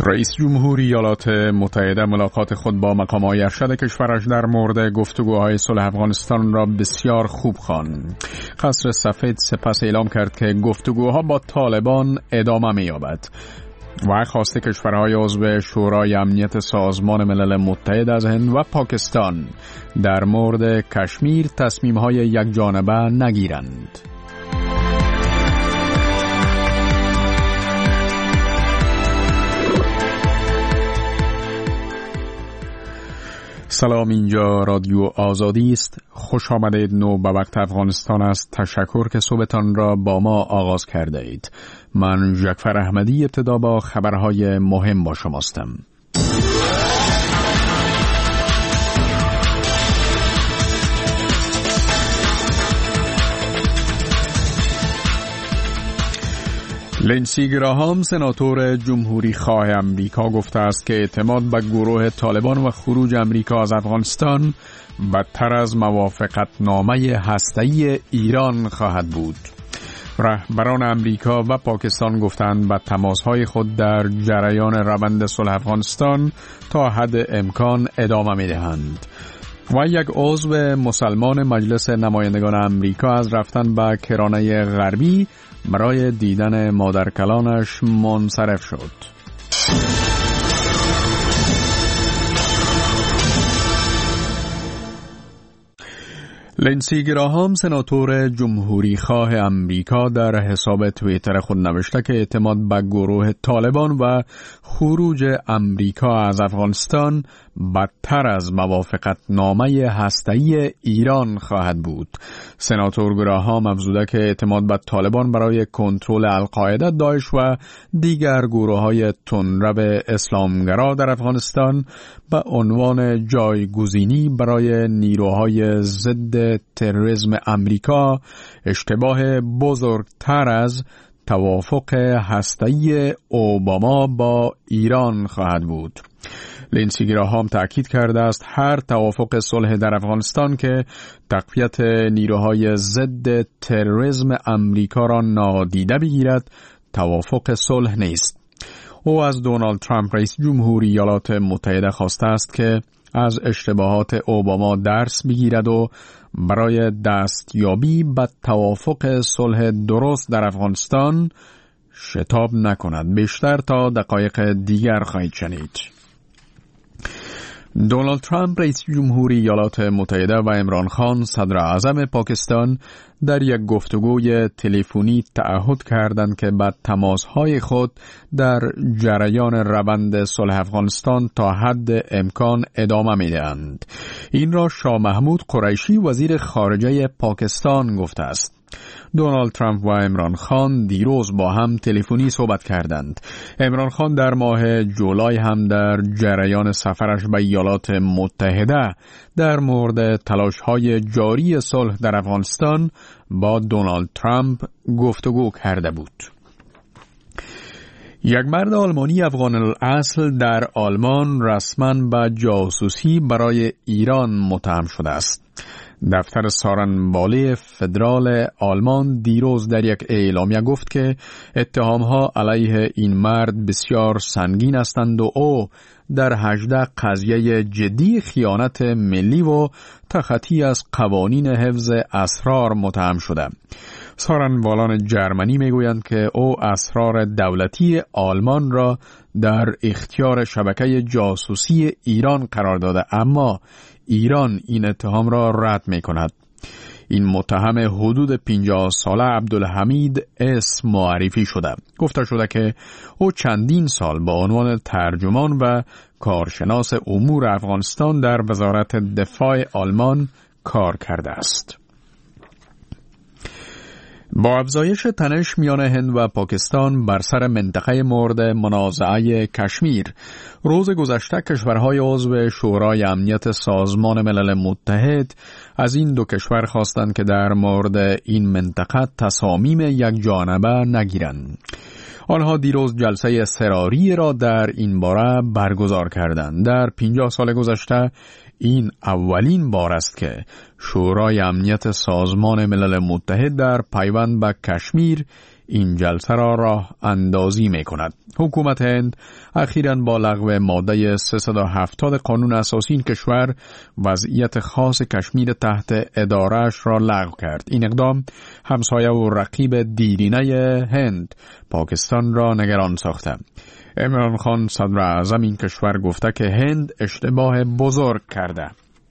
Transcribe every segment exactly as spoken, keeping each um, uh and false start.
رئیس جمهور ایالات متحده ملاقات خود با مقام‌های ارشد کشورش در مورد گفتگوهای صلح افغانستان را بسیار خوب خواند. قصر سفید سپس اعلام کرد که گفتگوها با طالبان ادامه می‌یابد و خواسته کشورهای عضو شورای امنیت سازمان ملل متحد از هند و پاکستان در مورد کشمیر تصمیم‌های یکجانبه نگیرند. سلام، اینجا رادیو آزادی است. خوش آمدید. نو به وقت افغانستان است. تشکر که صبحتان را با ما آغاز کرده اید. من جعفر احمدی ابتدا با خبرهای مهم با شماستم. لینسی گراهام سناتور جمهوری خواه امریکا گفته است که اعتماد به گروه طالبان و خروج امریکا از افغانستان بدتر از موافقتنامه هسته‌ای ایران خواهد بود. رهبران امریکا و پاکستان گفتند به تماس‌های خود در جریان روند صلح افغانستان تا حد امکان ادامه می‌دهند. و یک عضو مسلمان مجلس نمایندگان امریکا از رفتن به کرانه غربی برای دیدن مادرکلانش منصرف شد. لینسی گراهام سناتور جمهوری خواه امریکا در حساب توییتر خود نوشته که اعتماد به گروه طالبان و خروج امریکا از افغانستان بدتر از موافقتنامه هسته‌ای ایران خواهد بود. سناتور گراهام افزوده که اعتماد به طالبان برای کنترل القاعده، داعش و دیگر گروه‌های تندرو اسلامگرا در افغانستان به عنوان جایگزینی برای نیروهای ضد تروریسم امریکا اشتباه بزرگتر از توافق هسته‌ای اوباما با ایران خواهد بود. لینسی گراهام تأکید کرده است هر توافق صلح در افغانستان که تقویت نیروهای ضد تروریسم امریکا را نادیده بگیرد توافق صلح نیست. او از دونالد ترامپ رئیس جمهوری ایالات متحده خواسته است که از اشتباهات اوباما درس بگیرد و برای دستیابی به توافق صلح درست در افغانستان شتاب نکند. بیشتر تا دقایق دیگر خواهید شنید. دونالد ترامپ رئیس جمهوری ایالات متحده و عمران خان صدر اعظم پاکستان در یک گفتگوی تلفنی تعهد کردند که به تماس‌های خود در جریان روند صلح افغانستان تا حد امکان ادامه می‌دهند. این را شاه محمود قریشی وزیر خارجه پاکستان گفته است. دونالد ترامپ و عمران خان دیروز با هم تلفنی صحبت کردند. عمران خان در ماه جولای هم در جریان سفرش به ایالات متحده در مورد تلاش‌های جاری صلح در افغانستان با دونالد ترامپ گفتگو کرده بود. یک مرد آلمانی افغان الاصل در آلمان رسما به جاسوسی برای ایران متهم شده است. دفتر سارنباله فدرال آلمان دیروز در یک اعلامیه گفت که اتهامها علیه این مرد بسیار سنگین هستند و او در هجده قضیه جدی خیانت ملی و تخطی از قوانین حفظ اسرار متهم شده. سارنبالان جرمنی میگویند که او اسرار دولتی آلمان را در اختیار شبکه جاسوسی ایران قرار داده، اما ایران این اتهام را رد می کند. این متهم حدود پنجاه ساله عبدالحمید اس معرفی شده. گفته شده که او چندین سال با عنوان ترجمان و کارشناس امور افغانستان در وزارت دفاع آلمان کار کرده است. با افزایش تنش میان هند و پاکستان بر سر منطقه مورد منازعه کشمیر، روز گذشته کشورهای عضو شورای امنیت سازمان ملل متحد از این دو کشور خواستند که در مورد این منطقه تصامیم یک جانبه نگیرند. آنها دیروز جلسه اضطراری را در این باره برگزار کردند. در پنجاه سال گذشته این اولین بار است که شورای امنیت سازمان ملل متحد در پیوند به کشمیر این جلسه را راه اندازی می کند. حکومت هند اخیراً با لغو ماده سیصد و هفتاد قانون اساسی این کشور وضعیت خاص کشمیر تحت ادارهش را لغو کرد. این اقدام همسایه و رقیب دیرینه هند پاکستان را نگران ساخته. عمران خان صدر اعظم این کشور گفته که هند اشتباه بزرگ کرده.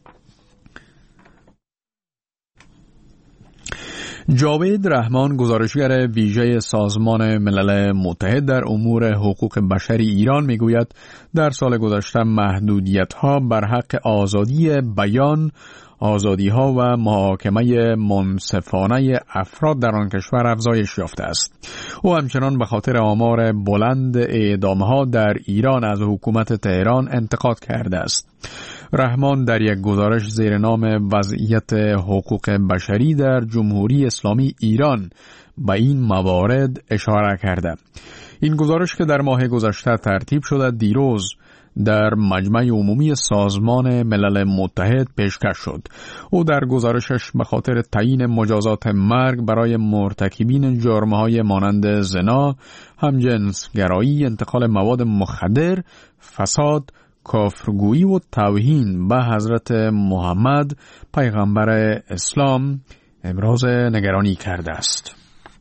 جاوید رحمان گزارشگر ویژه سازمان ملل متحد در امور حقوق بشری ایران میگوید در سال گذشته محدودیت‌ها بر حق آزادی بیان، آزادی‌ها و محاکمه منصفانه افراد در آن کشور افزایش یافته است. او همچنان به خاطر آمار بلند اعدام‌ها در ایران از حکومت تهران انتقاد کرده است. رحمان در یک گزارش زیر نام وضعیت حقوق بشری در جمهوری اسلامی ایران به این موارد اشاره کرده. این گزارش که در ماه گذشته ترتیب شده دیروز در مجمع عمومی سازمان ملل متحد پیشکش شد. او در گزارشش به خاطر تعیین مجازات مرگ برای مرتکبین جرم‌های مانند زنا، همجنسگرایی، انتقال مواد مخدر، فساد، کافرگویی و توهین به حضرت محمد پیغمبر اسلام ابراز نگرانی کرده است.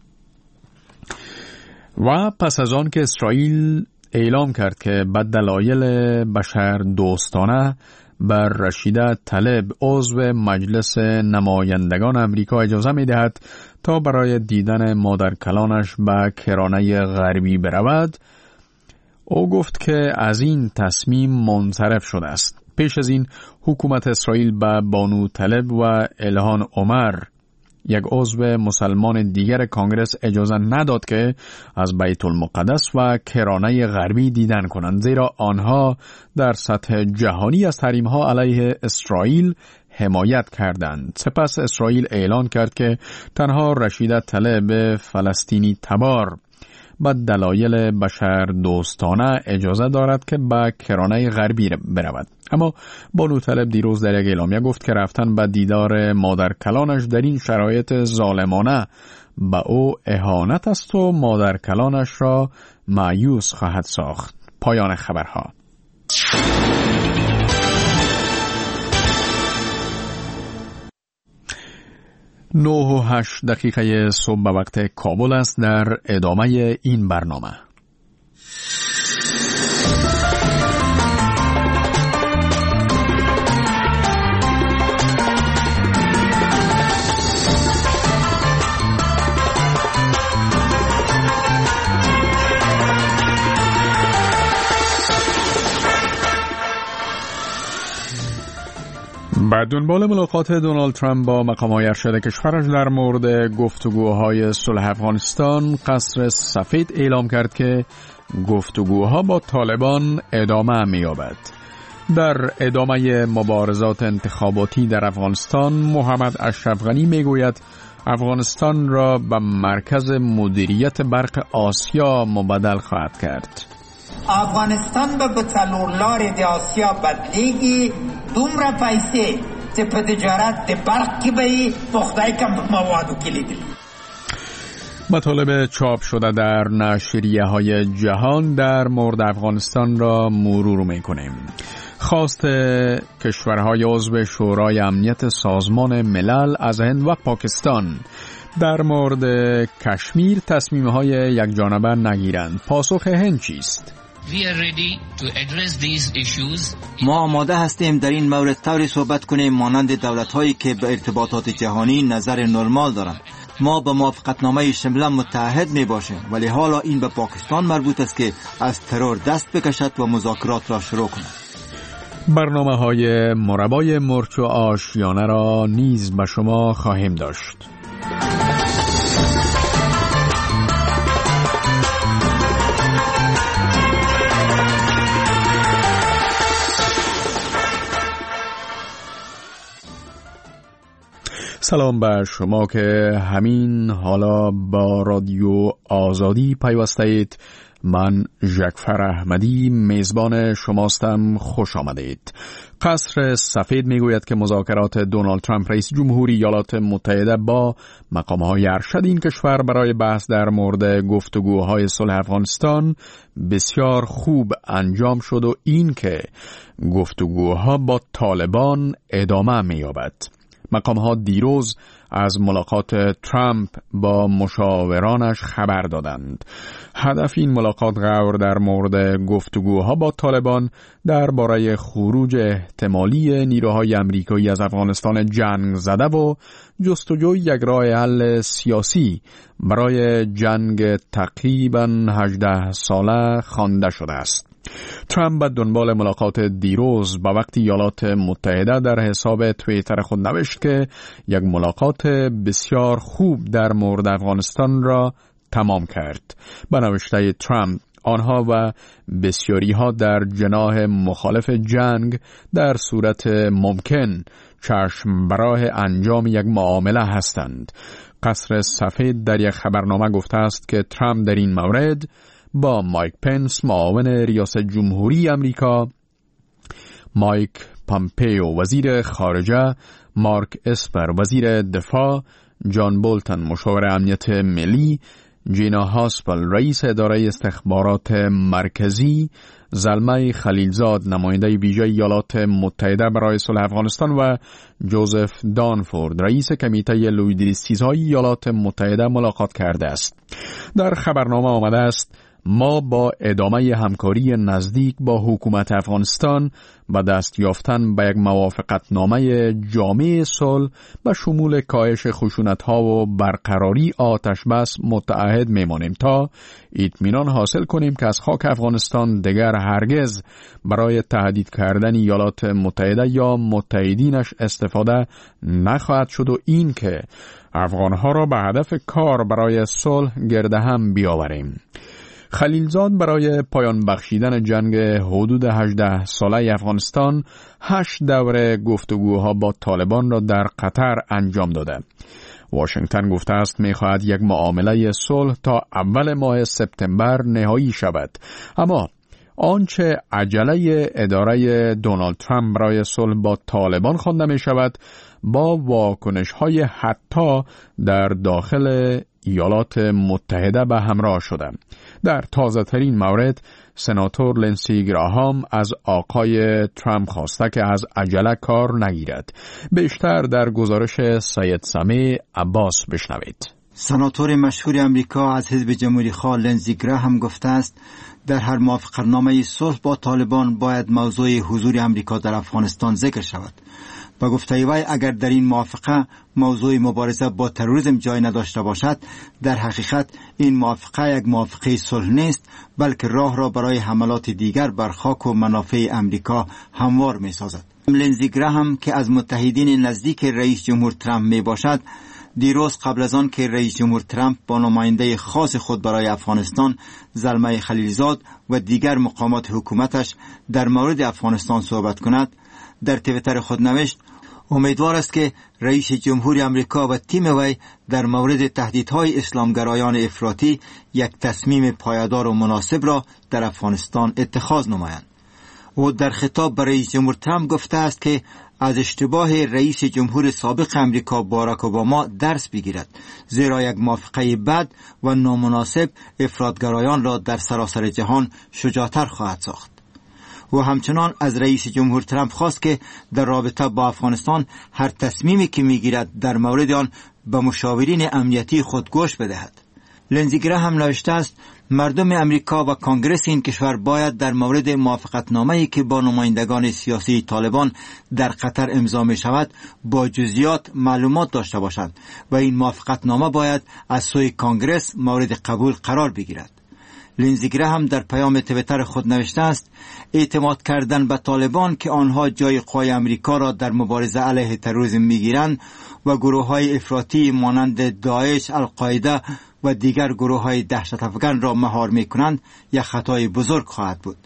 و پس از آن که اسرائیل اعلام کرد که به دلایل بشر دوستانه بر رشیده طلب عضو مجلس نمایندگان امریکا اجازه می دهد تا برای دیدن مادرکلانش به کرانه غربی برود، او گفت که از این تصمیم منصرف شده است. پیش از این حکومت اسرائیل به بانو طلب و الهان عمر، یک عضو مسلمان دیگر کانگرس، اجازه نداد که از بیت المقدس و کرانه غربی دیدن کنند، زیرا آنها در سطح جهانی از تحریم‌ها علیه اسرائیل حمایت کردند. سپس اسرائیل اعلان کرد که تنها رشیده طلب فلسطینی تبار با دلایل بشر دوستانه اجازه دارد که به کرانه غربی برود. اما بانو طلب دیروز در یک اعلامیه گفت که رفتن به دیدار مادر کلانش در این شرایط ظالمانه به او اهانت است و مادر کلانش را مایوس خواهد ساخت. پایان خبرها. نه و هشت دقیقه صبح به وقت کابل است. در ادامه این برنامه بعد دنبال ملاقات دونالد ترامپ با مقام‌های ارشد کشورش در مورد گفتگوهای صلح افغانستان، قصر سفید اعلام کرد که گفتگوها با طالبان ادامه می‌یابد. در ادامه مبارزات انتخاباتی در افغانستان، محمد اشرف غنی میگوید افغانستان را به مرکز مدیریت برق آسیا مبادل خواهد کرد. افغانستان به بطلور لار دی آسیا بدلیگی دومره پیسه چه په تجارت د برق کی به پخدای کم موادو کلیدی. مطالب چاپ شده در نشریه های جهان در مورد افغانستان را مرور میکنیم. خواست کشورهای عضو شورای امنیت سازمان ملل از هند و پاکستان در مورد کشمیر تصمیم‌های یک جانبه نگیرند. پاسخ هند چیست؟ ما آماده هستیم در این مورد طوری صحبت کنیم مانند دولت‌هایی که به ارتباطات جهانی نظر نرمال دارند. ما به موافقتنامه شمله متحد می باشیم، ولی حالا این به پاکستان مربوط است که از ترور دست بکشد و مذاکرات را شروع کند. برنامه های مربای مرچ و آشیانه را نیز به شما خواهیم داشت. سلام بر شما که همین حالا با رادیو آزادی پیوسته اید. من ژکفر احمدی میزبان شماستم. خوش آمدید. قصر سفید میگوید که مذاکرات دونالد ترامپ رئیس جمهوری ایالات متحده با مقام‌های ارشد این کشور برای بحث در مورد گفتگوهای صلح افغانستان بسیار خوب انجام شد و این که گفتگوها با طالبان ادامه می‌یابد. مقام‌ها دیروز از ملاقات ترامپ با مشاورانش خبر دادند. هدف این ملاقات غور در مورد گفتگوها با طالبان درباره خروج احتمالی نیروهای آمریکایی از افغانستان جنگ زده و جستجوی یک راه حل سیاسی برای جنگ تقریباً هجده ساله خوانده شده است. ترامپ به دنبال ملاقات دیروز با وقت ایالات متحده در حساب توییتر خود نوشت که یک ملاقات بسیار خوب در مورد افغانستان را تمام کرد. به نوشته ترامپ آنها و بسیاری ها در جناح مخالف جنگ در صورت ممکن چشم براه انجام یک معامله هستند. قصر سفید در یک خبرنامه گفته است که ترامپ در این مورد با مایک پنس معاون ریاست جمهوری امریکا، مایک پامپیو وزیر خارجه، مارک اسپر وزیر دفاع، جان بولتن مشاور امنیت ملی، جینا هاسپل رئیس اداره استخبارات مرکزی، زلمه خلیلزاد نماینده ویژه ایالات متحده برای صلح افغانستان و جوزف دانفورد رئیس کمیته لویدریستیزهای ایالات متحده ملاقات کرده است. در خبرنامه آمده است ما با ادامه همکاری نزدیک با حکومت افغانستان و دست یافتن به یک موافقتنامه جامع صلح به شمول کاهش خشونت‌ها و برقراری آتش بس متعهد میمانیم تا اطمینان حاصل کنیم که از خاک افغانستان دیگر هرگز برای تهدید کردن ایالات متحده یا متحدینش استفاده نخواهد شد و این که افغانها را به هدف کار برای صلح گرد هم بیاوریم. خلیلزاد برای پایان بخشیدن جنگ حدود هجده ساله افغانستان هشت دوره گفتگوها با طالبان را در قطر انجام داده. واشنگتن گفته است می‌خواهد یک معامله صلح تا اول ماه سپتامبر نهایی شود. اما آنچه عجله اداره دونالد ترامپ برای صلح با طالبان خوانده می شود با واکنش‌های حتی در داخل ایالات متحده به همراه شده. در تازه ترین مورد سناتور لنسی گراهام از آقای ترامپ خواسته که از عجله کار نگیرد. بیشتر در گزارش سید سمی عباس بشنوید. سناتور مشهور امریکا از حزب جمهوری خواه لنسی گراهام گفته است در هر موافقتنامه صلح با طالبان باید موضوع حضور امریکا در افغانستان ذکر شود. با گفته وی اگر در این موافقه موضوع مبارزه با تروریسم جای نداشته باشد، در حقیقت این موافقه یک موافقه صلح نیست، بلکه راه را برای حملات دیگر بر خاک و منافع امریکا هموار می سازد. لنزی گراهام که از متحدین نزدیک رئیس جمهور ترامپ می باشد، دیروز قبل از آن که رئیس جمهور ترامپ با نماینده خاص خود برای افغانستان زلمه خلیلزاد و دیگر مقامات حکومتش در مورد افغانستان صحبت کند، در توییتر خود نوشت امیدوار است که رئیس جمهوری آمریکا و تیم وی در مورد تهدیدهای اسلامگرایان افراطی یک تصمیم پایدار و مناسب را در افغانستان اتخاذ نمایند. او در خطاب به رئیس جمهور ترامپ گفته است که از اشتباه رئیس جمهور سابق امریکا باراک اوباما درس بگیرد، زیرا یک موافقه بد و نامناسب افراطگرایان را در سراسر جهان شجاعتر خواهد ساخت. و همچنان از رئیس جمهور ترامپ خواست که در رابطه با افغانستان هر تصمیمی که میگیرد در مورد آن به مشاورین امنیتی خود گوش بدهد. لنزی گراهام نوشته است مردم امریکا و کانگرس این کشور باید در مورد موافقتنامه‌ای که با نمایندگان سیاسی طالبان در قطر امضا می شود با جزئیات معلومات داشته باشند و این موافقتنامه باید از سوی کانگرس مورد قبول قرار بگیرد. لنزی گراهام در پیام توییتر خود نوشته است اعتماد کردن به طالبان که آنها جای قوای امریکا را در مبارزه علیه تروریسم میگیرند و گروه‌های افراطی مانند داعش، القاعده و دیگر گروه‌های دهشت افکن را مهار می‌کنند یک خطای بزرگ خواهد بود.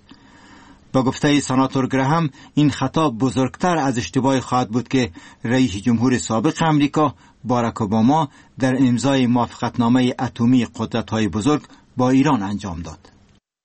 با گفته سناتور گراهام این خطا بزرگتر از اشتباهی خواهد بود که رئیس جمهور سابق امریکا باراک اوباما در امضای موافقتنامه اتمی قدرت‌های بزرگ با ایران انجام داد.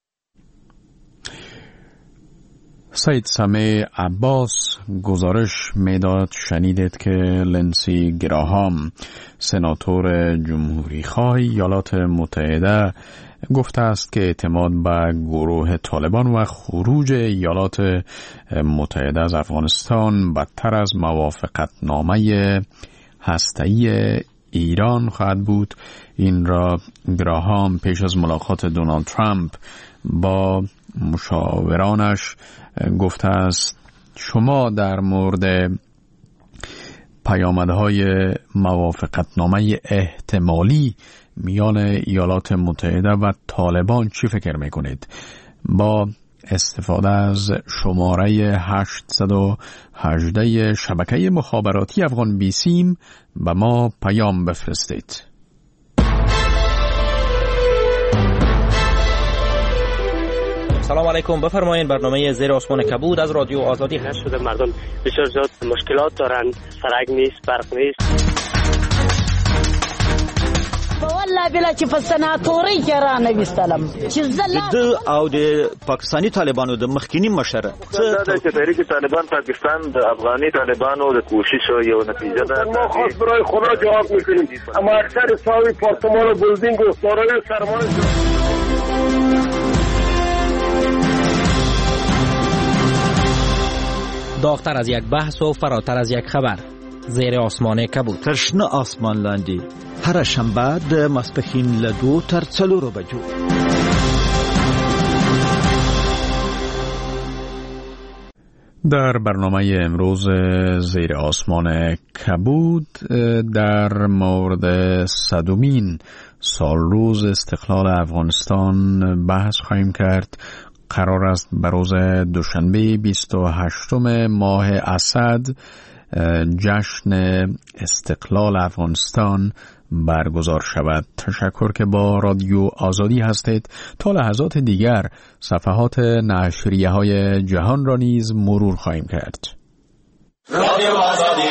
سید سمیع عباس گزارش میداد. شنیدید که لنسی گراهام سناتور جمهوری خواه ایالات متحده گفته است که اعتماد به گروه طالبان و خروج ایالات متحده از افغانستان بدتر از موافقتنامه هسته‌ای ایران خواهد بود. این را گراهام پیش از ملاقات دونالد ترامپ با مشاورانش گفته است. شما در مورد پیامدهای موافقتنامه احتمالی میان ایالات متحده و طالبان چی فکر میکنید؟ با استفاده از شماره هشتصد و هجده شبکه مخابراتی افغان بیسیم به ما پیام بفرستید. سلام علیکم، بفرمایید. برنامه زیر آسمان کبود از رادیو آزادی هست. شده مردم بسیار زیاد مشکلات دارند، سرک نیست، برق نیست. والله بلا چې په سناتوري کې را نه وستلم چې زلا د او د پاکستانی طالبانو د مخکینی مشر څه د تحریک طالبان پاکستان د افغاني طالبانو د کوشش یو نتیجه ده. ما خاص برای خدا جواب میکنیم، اما اکثر ساوی پارتمان و بلدینگ و سارای سرمایه داغتر از یک بحث و فراتر از یک خبر. زیر آسمان کبود. ترشنه آسمان لاندی هر شنبه د ماسپښین له دوو تر څلورو بجو. در برنامه امروز زیر آسمان کبود در مورد صدومین سال روز استقلال افغانستان بحث خواهیم کرد. قرار است به روز دوشنبه بیست و هشتم ماه اسد جشن استقلال افغانستان برگزار شود. تشکر که با رادیو آزادی هستید. تا لحظات دیگر صفحات نشریه های جهان را نیز مرور خواهیم کرد. رادیو آزادی.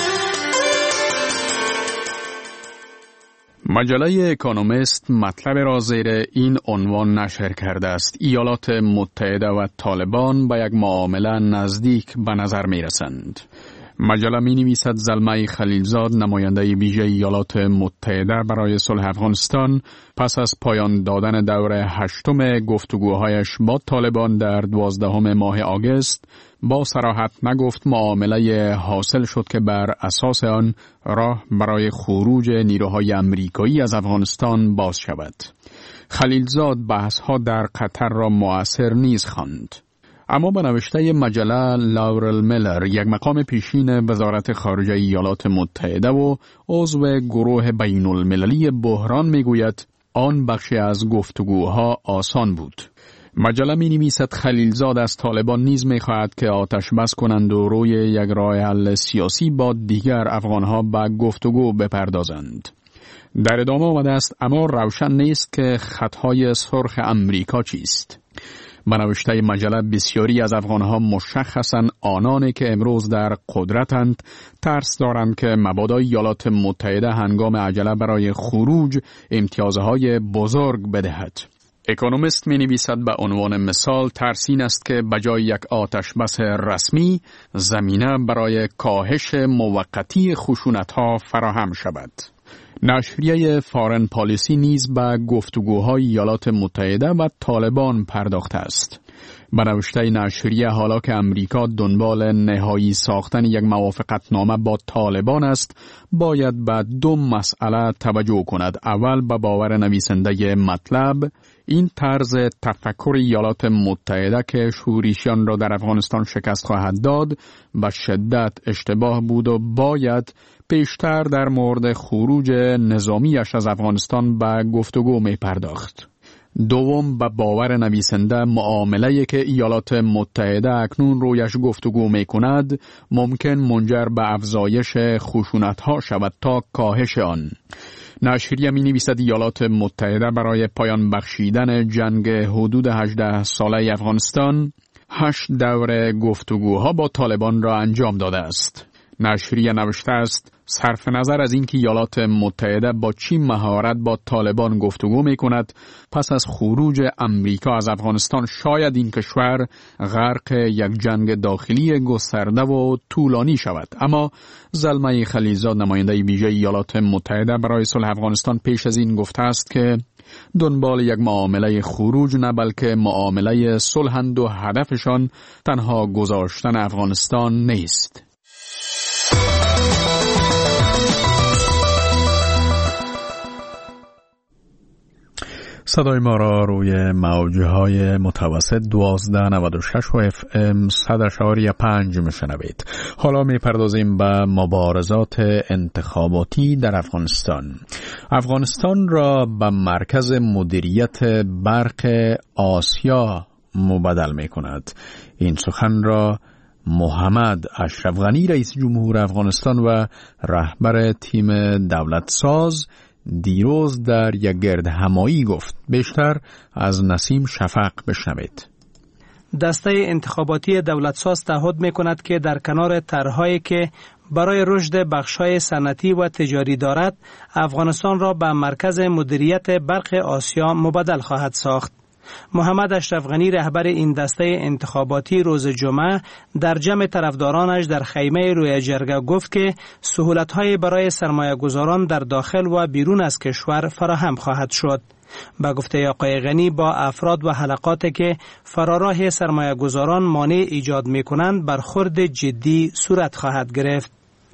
مجله اکونومیست مطلب را زیر این عنوان نشر کرده است: ایالات متحده و طالبان به یک معامله نزدیک به نظر می رسند. مجله می نویسد زلمه خلیلزاد، نماینده ویژه ایالات متحده برای صلح افغانستان، پس از پایان دادن دور هشتم گفتگوهایش با طالبان در دوازدهم ماه آگوست با صراحت نگفت معامله حاصل شد که بر اساس آن راه برای خروج نیروهای امریکایی از افغانستان باز شود. خلیلزاد بحث‌ها در قطر را مؤثر نیز خواند. اما به نوشته مجله لاورل میلر، یک مقام پیشین وزارت خارجه ایالات متحده و عضو گروه بین المللی بحران میگوید آن بخشی از گفتگوها آسان بود. مجله می نویسد خلیلزاد از طالبان نیز می خواهد که آتش بس کنند و روی یک راه حل سیاسی با دیگر افغانها به گفتگو بپردازند. در ادامه آمده است اما روشن نیست که خطهای سرخ امریکا چیست. به نوشته مجله بسیاری از افغانها مشخصاً آنانی که امروز در قدرتند ترس دارند که مبادا ایالات متحده هنگام عجله برای خروج امتیازهای بزرگ بدهد. اکونومیست می نویسد به عنوان مثال ترس این است که بجای یک آتش بس رسمی زمینه برای کاهش موقتی خشونت‌ها فراهم شود. نشریه فارن پالیسی نیز به گفتگوهای ایالات متحده و طالبان پرداخته است. به نوشته نشریه حالا که امریکا دنبال نهایی ساختن یک موافقتنامه با طالبان است، باید به دو مسئله توجه کند. اول به باور نویسنده مطلب، این طرز تفکر ایالات متحده که شورشیان را در افغانستان شکست خواهد داد به شدت اشتباه بود و باید پیشتر در مورد خروج نظامیش از افغانستان به گفتگو می پرداخت. دوم به باور نویسنده معامله‌ای که ایالات متحده اکنون رویش گفتگو می کند ممکن منجر به افزایش خشونت‌ها شود تا کاهش آن. نشریه می نویسد ایالات متحده برای پایان بخشیدن جنگ حدود هجده ساله افغانستان هشت دور گفتگوها با طالبان را انجام داده است. نشریه نوشته است صرف نظر از اینکه ایالات متحده با چی مهارت با طالبان گفتگو می کند، پس از خروج امریکا از افغانستان شاید این کشور غرق یک جنگ داخلی گسترده و طولانی شود. اما زلمه خلیلزاد، نماینده ویژه ایالات متحده برای صلح افغانستان، پیش از این گفته است که دنبال یک معامله خروج نه بلکه معامله صلحند و هدفشان تنها گذاشتن افغانستان نیست. صدای ما را روی موجهای متوسط دوازده نود و شش و اف ام صد اشاری پنج میشنوید. حالا میپردازیم به مبارزات انتخاباتی در افغانستان. افغانستان را به مرکز مدیریت برق آسیا مبادل میکند. این سخن را محمد اشرف غنی رئیس جمهور افغانستان و رهبر تیم دولت ساز دیروز در یک گرد همایی گفت. بیشتر از نسیم شفق بشنوید. دسته انتخاباتی دولت ساز تعهد می کند که در کنار طرح‌هایی که برای رشد بخش‌های صنعتی و تجاری دارد، افغانستان را به مرکز مدیریت برق آسیا مبادل خواهد ساخت. محمد اشرف غنی رهبر این دسته انتخاباتی روز جمعه در جمع طرفدارانش در خیمه روی جرگه گفت که سهولت‌های برای سرمایه‌گذاران در داخل و بیرون از کشور فراهم خواهد شد. با گفته آقای غنی با افراد و حلقاتی که فراراه سرمایه‌گذاران مانع ایجاد می‌کنند برخورد جدی صورت خواهد گرفت.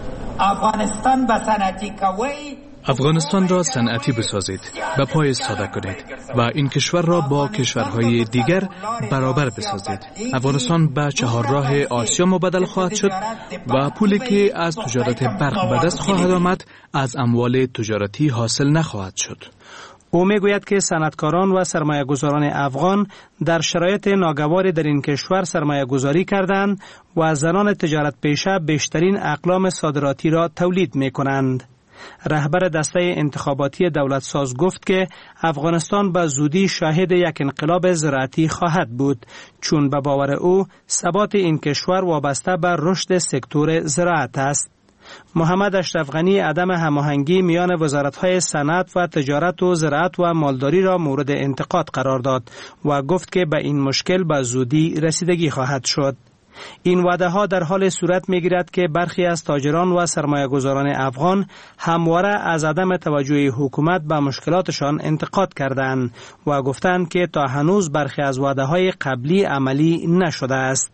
افغانستان به صنعتی کوی افغانستان را صنعتی بسازید، به پای ساده کنید و این کشور را با کشورهای دیگر برابر بسازید. افغانستان به چهارراه آسیا مبادل خواهد شد و پولی که از تجارت برق به دست خواهد آمد از اموال تجارتی حاصل نخواهد شد. او میگوید که صنعتکاران و سرمایه‌گذاران افغان در شرایط ناگواری در این کشور سرمایه‌گذاری کردند و زنان تجارت پیشه بیشترین اقلام صادراتی را تولید می‌کنند. رهبر دسته انتخاباتی دولت ساز گفت که افغانستان به زودی شاهد یک انقلاب زراعتی خواهد بود، چون به باور او ثبات این کشور وابسته به رشد سکتور زراعت است. محمد اشرف غنی عدم هماهنگی میان وزارت‌های صنعت و تجارت و زراعت و مالداری را مورد انتقاد قرار داد و گفت که به این مشکل به زودی رسیدگی خواهد شد. این وعده ها در حال صورت می گیرد که برخی از تاجران و سرمایه‌گذاران افغان همواره از عدم توجه حکومت به مشکلاتشان انتقاد کردند و گفتند که تا هنوز برخی از وعده های قبلی عملی نشده است.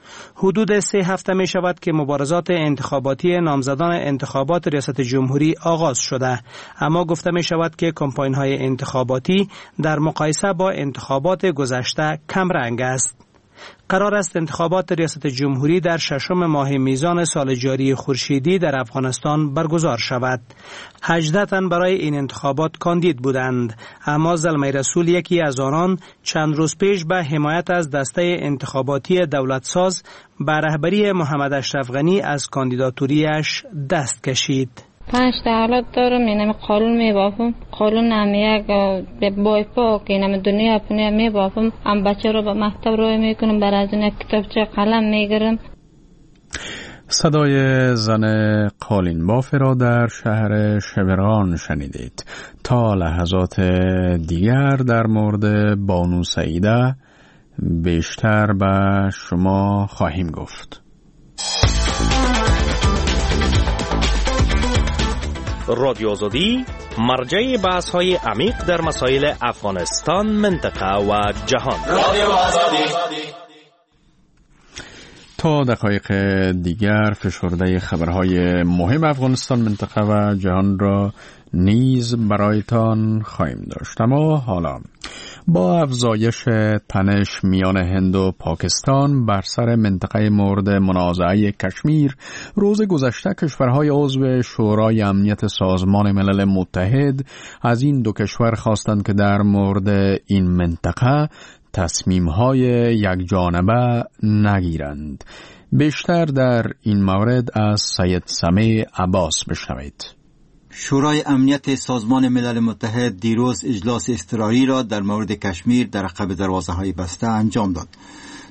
حدود سه هفته می شود که مبارزات انتخاباتی نامزدان انتخابات ریاست جمهوری آغاز شده، اما گفته می شود که کمپاین های انتخاباتی در مقایسه با انتخابات گذشته کم رنگ است. قرار است انتخابات ریاست جمهوری در ششم ماه میزان سال جاری خورشیدی در افغانستان برگزار شود. هجده تن برای این انتخابات کاندید بودند، اما زلمه رسول یکی از آنان چند روز پیش به حمایت از دسته انتخاباتی دولت ساز به رهبری محمد اشرف غنی از کاندیداتوریش دست کشید. پنج تا حالت دارم، اینم قانون میبافم، قانون هم یک به بای پاک اینم دنیا اپنی میبافم، ام بچه رو به مکتب روی میکنم، برای از این کتابچه قلم میگیرم. صدای زن قالین بافی را در شهر شبرغان شنیدید. تا لحظات دیگر در مورد بانو سعیده بیشتر به شما خواهیم گفت. رادیو آزادی مرجع بحث های عمیق در مسائل افغانستان، منطقه و جهان. رادیو آزادی. تا دقایق دیگر فشرده خبرهای مهم افغانستان، منطقه و جهان را نیز برایتان خواهیم داشت. اما حالا با افزایش تنش میان هند و پاکستان بر سر منطقه مورد منازعه کشمیر، روز گذشته کشورهای عضو شورای امنیت سازمان ملل متحد از این دو کشور خواستند که در مورد این منطقه تصمیم‌های یک جانبه نگیرند. بیشتر در این مورد از سید سمیع عباس بشنوید. شورای امنیت سازمان ملل متحد دیروز اجلاس اضطراری را در مورد کشمیر در عقب دروازه‌های بسته انجام داد.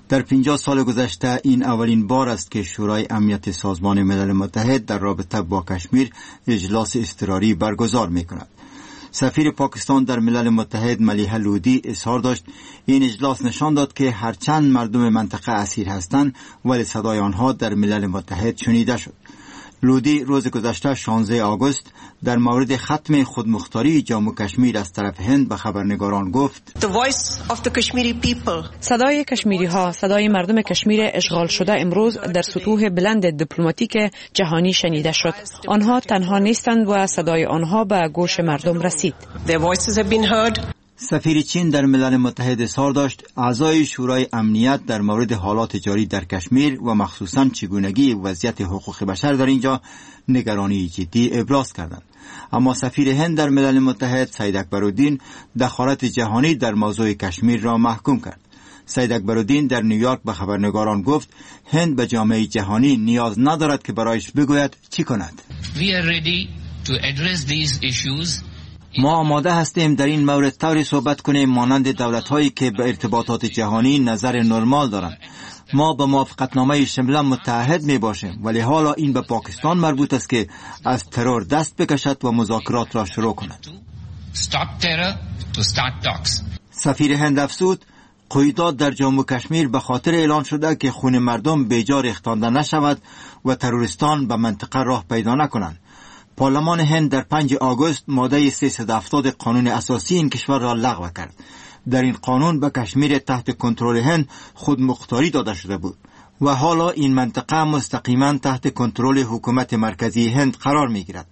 در پنجاه سال گذشته این اولین بار است که شورای امنیت سازمان ملل متحد در رابطه با کشمیر اجلاس اضطراری برگزار می کند. سفیر پاکستان در ملل متحد ملیحه لودی اظهار داشت این اجلاس نشان داد که هرچند مردم منطقه اسیر هستند ولی صدای آنها در ملل متحد شنیده شد. لودی روز گذشته شانزده آگوست در مورد ختم خودمختاری جموں کشمیر از طرف هند به خبرنگاران گفت The voice of the Kashmiri people. صدای کشمیری ها، صدای مردم کشمیر اشغال شده امروز در سطوح بلند دیپلماتیک جهانی شنیده شد. آنها تنها نیستند و صدای آنها به گوش مردم رسید. Their voices have been heard. سفیر چین در ملل متحد اظهار داشت اعضای شورای امنیت در مورد حالات جاری در کشمیر و مخصوصاً چگونگی وضعیت حقوق بشر در اینجا نگرانی جدی ابراز کردند. اما سفیر هند در ملل متحد سید اکبرالدین دخالت جهانی در موضوع کشمیر را محکوم کرد. سید اکبرالدین در نیویورک به خبرنگاران گفت هند به جامعه جهانی نیاز ندارد که برایش بگوید چی کند. We are ready to address these issues. ما آماده هستیم در این مورد طوری صحبت کنیم مانند دولت‌هایی که به ارتباطات جهانی نظر نرمال دارند. ما به موافقتنامه شمله متحد می باشیم ولی حالا این به پاکستان مربوط است که از ترور دست بکشد و مذاکرات را شروع کند. Stop terror to start talks. سفیر هند افزود قیودات در جموں کشمیر به خاطر اعلان شده که خون مردم بیجا ریختانده نشود و تروریستان به منطقه راه پیدا نکنند. پارلمان هند در پنجم آگوست ماده سیصد و هفتاد قانون اساسی این کشور را لغو کرد. در این قانون به کشمیر تحت کنترل هند خود مختاری داده شده بود و حالا این منطقه مستقیما تحت کنترل حکومت مرکزی هند قرار می گیرد.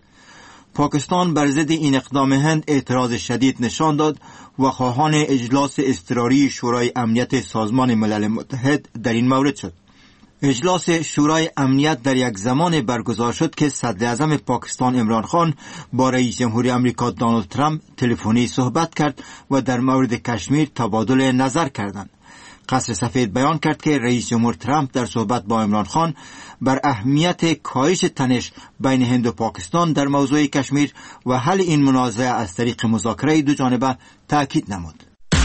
پاکستان بر ضد این اقدام هند اعتراض شدید نشان داد و خواهان اجلاس اضطراری شورای امنیت سازمان ملل متحد در این مورد شد. اجلاس شورای امنیت در یک زمان برگزار شد که صدر اعظم پاکستان عمران خان با رئیس جمهور امریکا دونالد ترامپ تلفنی صحبت کرد و در مورد کشمیر تبادل نظر کردند. قصر سفید بیان کرد که رئیس جمهور ترامپ در صحبت با عمران خان بر اهمیت کاهش تنش بین هند و پاکستان در موضوع کشمیر و حل این منازعه از طریق مذاکره دو جانبه تاکید نمود.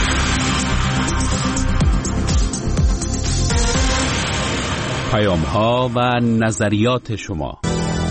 پیام ها و نظریات شما.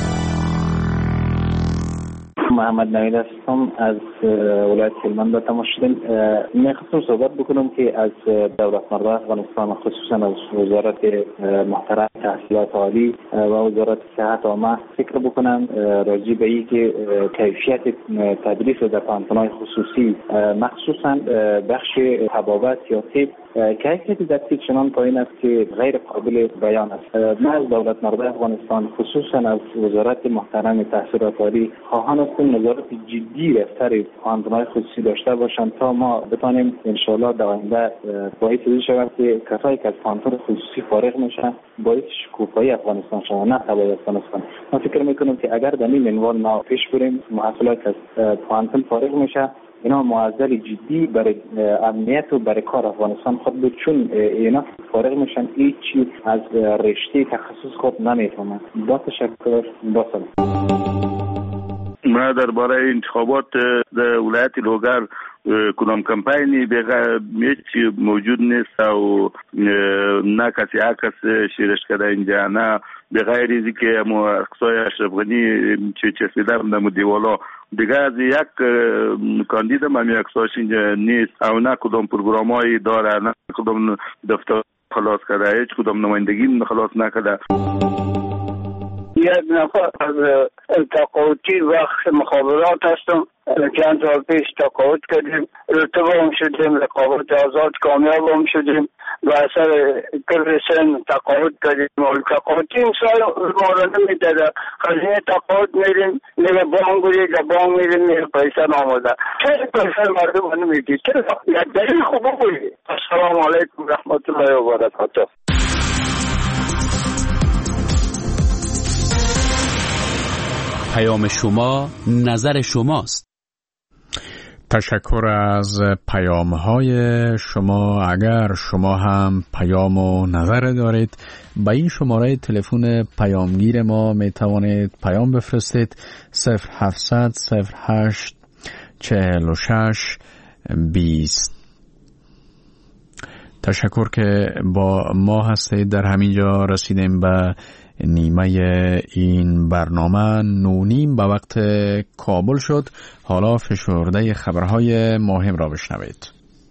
محمد نوید هستم از ولایت هلمند به تماس شدیم. میخواستم صحبت بکنم که از دولت مردان افغانستان خصوصا از وزارت محترم تحصیلات عالی و وزارت صحت عامه فکر بکنم راجع به این که کیفیت تدریس در پانتونای خصوصی مخصوصا بخش طبابت یا طب کیفیت تدریس چنان پایین است که غیر قابل بیان است. ما از دولت مردان افغانستان خصوصا از وزارت محترم تحصیلات عالی خواهان هستیم نظارت جدی در سر پانتونای خصوصی داشته باشند تا ما بتانیم انشاءالله در آینده باعث شود که کسایی که از پانتون خصوصی فارغ میشن باعث شکوفایی افغانستان شود نه تباهی افغانستان. ما فکر میکنم که اگر در این منوال ما پیش بریم محصولات از پانتون فارغ میشه اینا معضل جدی برای امنیت و برای کار افغانستان خود بود چون اینا فارغ میشن هیچی از رشته تخصص خود نمیفهمن. با تشکر با سلام. ما درباره انتخابات در ولایت لوگر کدام کمپاینی بغیر هیچ موجود نیست و نه کسی عکس شیرش کرده اینجا نه بغیر از اینکه ما اقصای اشرف غنی چه چسبیده در دیوالا دیگه از یک کاندید ما می اقصاش اینجا نیست او نه کدام پروگرام هایی داره نه کدام دفتر خلاص کرده هیچ کدام نمایندگی خلاص نکرده. یک نفر از تقاعدی وقت مخابرات هستم. چند سال پیش تقاعد کردیم، رتبه هم شدیم، رقابت آزاد کامیاب هم شدیم و اثر کل سن تقاعد کردیم. تقاعدی انسان مورا نمیداده، خزینه تقاعد میریم میره بانک گوری در بانک میریم میره پیسه نامده چرا پیسه مردم نمیدید؟ چرا؟ یک دلیل خوب بگویید. السلام علیکم رحمت الله و برکاته. پیام شما نظر شماست. تشکر از پیام های شما. اگر شما هم پیام و نظر دارید با این شماره تلفن پیامگیر ما می توانید پیام بفرستید صفر هفتصد صفر هشت چهل و شش بیست. تشکر که با ما هستید. در همینجا رسیدیم به نیمه این برنامه. نونیم به وقت کابل شد. حالا فشرده خبرهای مهم را بشنوید.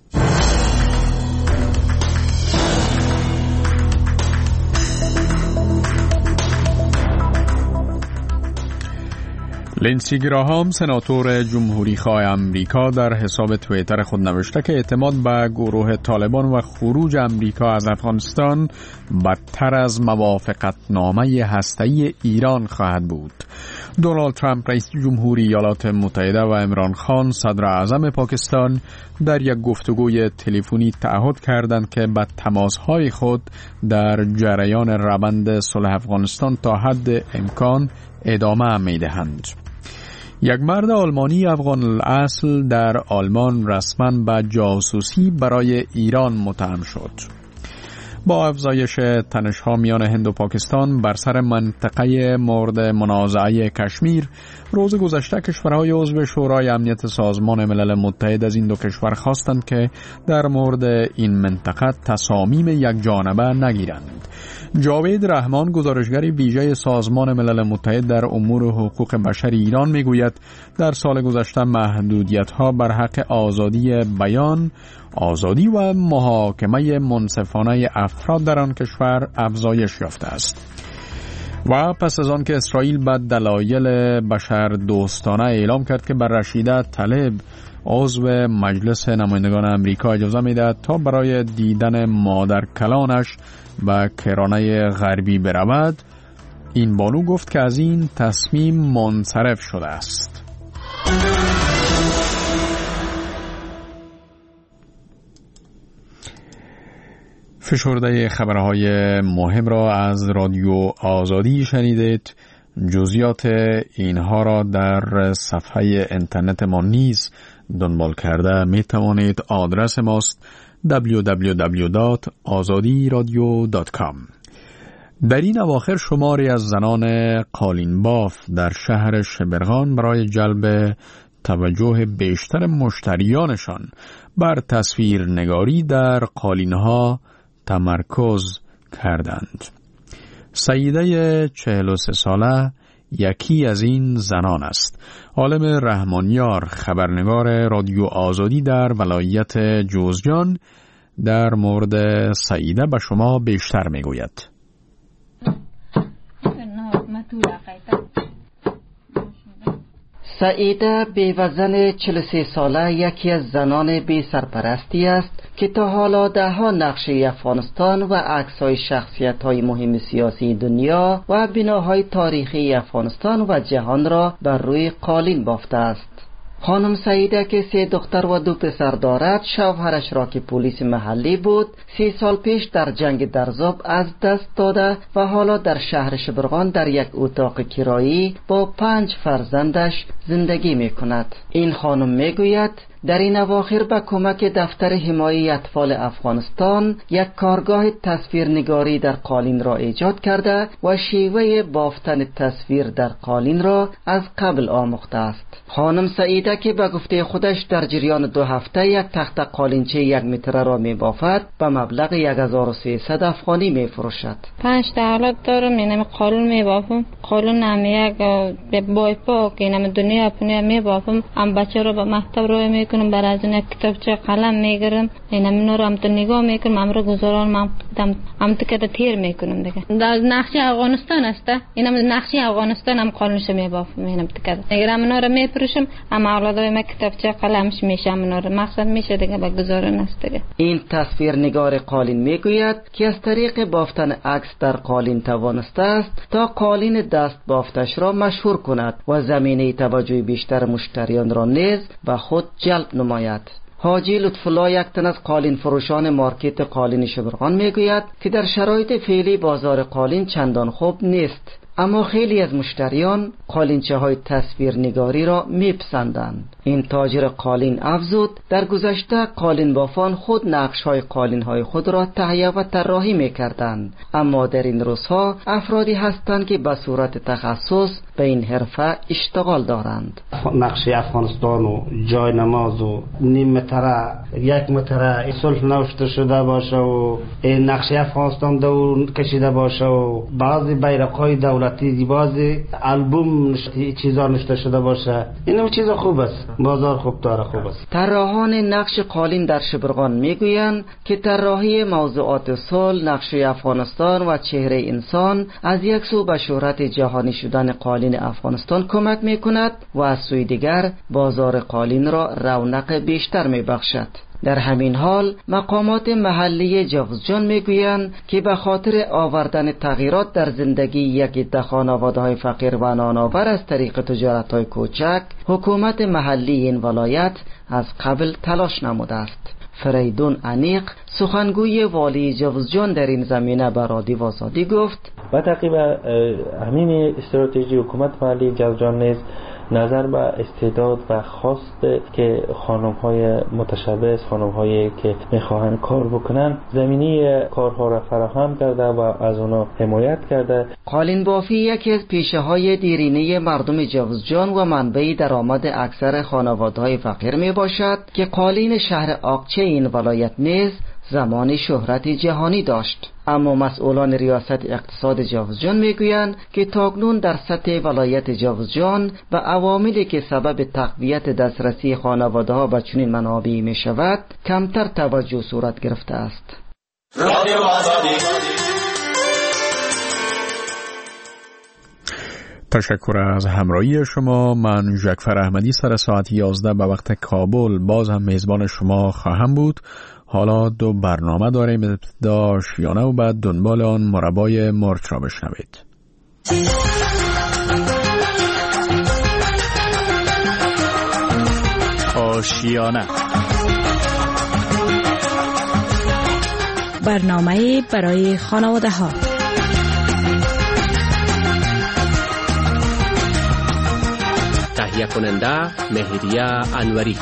لینسی گراهام سناتور جمهوری خواه امریکا در حساب توییتر خود نوشته که اعتماد به گروه طالبان و خروج امریکا از افغانستان بدتر از موافقتنامه هسته‌ای ایران خواهد بود. دونالد ترامپ رئیس جمهوری ایالات متحده و عمران خان صدر اعظم پاکستان در یک گفتگوی تلفنی تعهد کردند که به تماس‌های خود در جریان روند صلح افغانستان تا حد امکان ادامه می‌دهند. یک مرد آلمانی افغان الاصل در آلمان رسما به جاسوسی برای ایران متهم شد. با افزایش تنش‌ها میان هند و پاکستان بر سر منطقه مورد منازعه کشمیر، روز گذشته کشورهای عضو شورای امنیت سازمان ملل متحد از این دو کشور خواستند که در مورد این منطقه تصامیم یک جانبه نگیرند. جاوید رحمان، گزارشگر ویژه سازمان ملل متحد در امور حقوق بشر ایران، میگوید در سال گذشته محدودیت‌ها بر حق آزادی بیان، آزادی و محاکمه منصفانه افراد در آن کشور افزایش یافته است. و پس از آن که اسرائیل به دلایل بشر دوستانه اعلام کرد که بر رشیده طلب، عضو مجلس نمایندگان امریکا، اجازه می‌دهد تا برای دیدن مادر کلانش به کرانه غربی برود، این بانو گفت که از این تصمیم منصرف شده است. فشرده خبرهای مهم را از رادیو آزادی شنیدید. جزئیات اینها را در صفحه اینترنت ما نیز دنبال کرده می توانید. آدرس ماست دبلیو دبلیو دبلیو دات آزادی رادیو دات کام. در این اواخر شماری از زنان قالینباف در شهر شبرغان برای جلب توجه بیشتر مشتریانشان بر تصویرنگاری در قالینها تمرکز کردند. سیده چهل و سه ساله یکی از این زنان است. عالم رحمانیار، خبرنگار رادیو آزادی در ولایت جوزجان، در مورد سعیده به شما بیشتر میگوید. سعیده بیوزن چهل و سه ساله یکی از زنان بی سرپرستی است که تا حالا ده ها نقشه افغانستان و عکس‌های شخصیت‌های مهم سیاسی دنیا و بناهای تاریخی افغانستان و جهان را بر روی قالین بافته است. خانم سعیده که سه دختر و دو پسر دارد، شوهرش را که پلیس محلی بود سی سال پیش در جنگ درزاب از دست داده و حالا در شهر شبرغان در یک اتاق کرایی با پنج فرزندش زندگی می کند. این خانم می گوید در این اواخر با کمک دفتر حمایت اطفال افغانستان یک کارگاه تصویرنگاری در قالین را ایجاد کرده و شیوه بافتن تصویر در قالین را از قبل آموخته است. خانم سعیده که به گفته خودش در جریان دو هفته یک تخت قالینچه یک متر را می بافد به مبلغ یک هزار و سیصد افغانی می فروشد. پنج تا حالت دارم، اینم قالون می بافم، قالون هم یک به بایپا که اینم دنیا پنیا می بافم. ام بچه رو به مکتب رو می کنم، برای از اون کتابچه قلم می گیرم، اینم اینا رو هم تو نگاه می کنم، ام رو گذاران ام ام تکه تیر می کنم دیگه. در نقشه افغانستان است، اینم نقشه افغانستان هم قالونش می بافم، اینم تکه میگیرم، اینا رو می فروشم. اما اولادای ما کتابچه قلمش میشه، اونا رو مقصد میشه دیگه به گزارن است دیگه. این تصویرنگار قالین میگوید که از طریق بافتن عکس در قالین توانسته است تا قالین دست بافتش را مشهور کند و زمینه توجه بیشتر مشتریان را نیز به خود جلب نماید. حاجی لطفالله، یک تن از قالین فروشان مارکت قالین شبرغان میگوید که در شرایط فعلی بازار قالین چندان خوب نیست، اما خیلی از مشتریان قالینچه های تصویرنگاری را میپسندند. این تاجر قالین افزود در گذشته قالین بافان خود نقش های قالین های خود را تهیه و طراحی میکردند، اما در این روزها افرادی هستند که به صورت تخصص به این حرفه اشتغال دارند. نقشه افغانستان و جای نماز و نیم متره یک متره صلح نوشته شده باشه و نقشه افغانستان دور کشیده باشه و بعضی بیرق‌های دولتی بعضی آلبوم چیزا نوشته شده باشه، اینم چیز خوب است. بازار خوب داره، خوب است. طراحان نقش قالین در شبرغان میگویند که طراحی موضوعات صلح، نقشه افغانستان و چهره انسان از یک سو به شهرت جهانی شدن قالین افغانستان کمک میکند و از سوی دیگر بازار قالین را رونق بیشتر میبخشد. در همین حال مقامات محلی جوزجان میگویند که به خاطر آوردن تغییرات در زندگی یک عده خانواده‌های فقیر و نانآور از طریق تجارت‌های کوچک، حکومت محلی این ولایت از قبل تلاش نموده است. فریدون انیق سخنگوی والی جوزجان در این زمینه به رادیو آزادی گفت: و تقریبا همین استراتژی حکومت محلی جوزجان نیز نظر به استعداد و خواست که خانم‌های متشبث، خانم‌هایی که می‌خواهند کار بکنن، زمینی کارها را فراهم کرده و از اونا حمایت کرده. قالین بافی یکی از پیشه‌های دیرینه مردم جوزجان و منبع درآمد اکثر خانواده‌های فقیر میباشد که قالین شهر آقچه این ولایت نیز زمان شهرت جهانی داشت. اما مسئولان ریاست اقتصاد جوزجان میگویند که تاکنون در سطح ولایت جوزجان به عواملی که سبب تقویت دسترسی خانواده‌ها به چنین منابعی می شود کمتر توجه صورت گرفته است. رادیو آزادی. تشکر از همراهی شما. من ژکفر احمدی سر ساعت یازده به وقت کابل باز هم میزبان شما خواهم بود. حالا دو برنامه داریم، ابتدا شیانه و بعد دنبال آن مربای مرچ را بشنوید. آشیانه، برنامه برای خانواده ها. تهیه کننده مهریه انوری.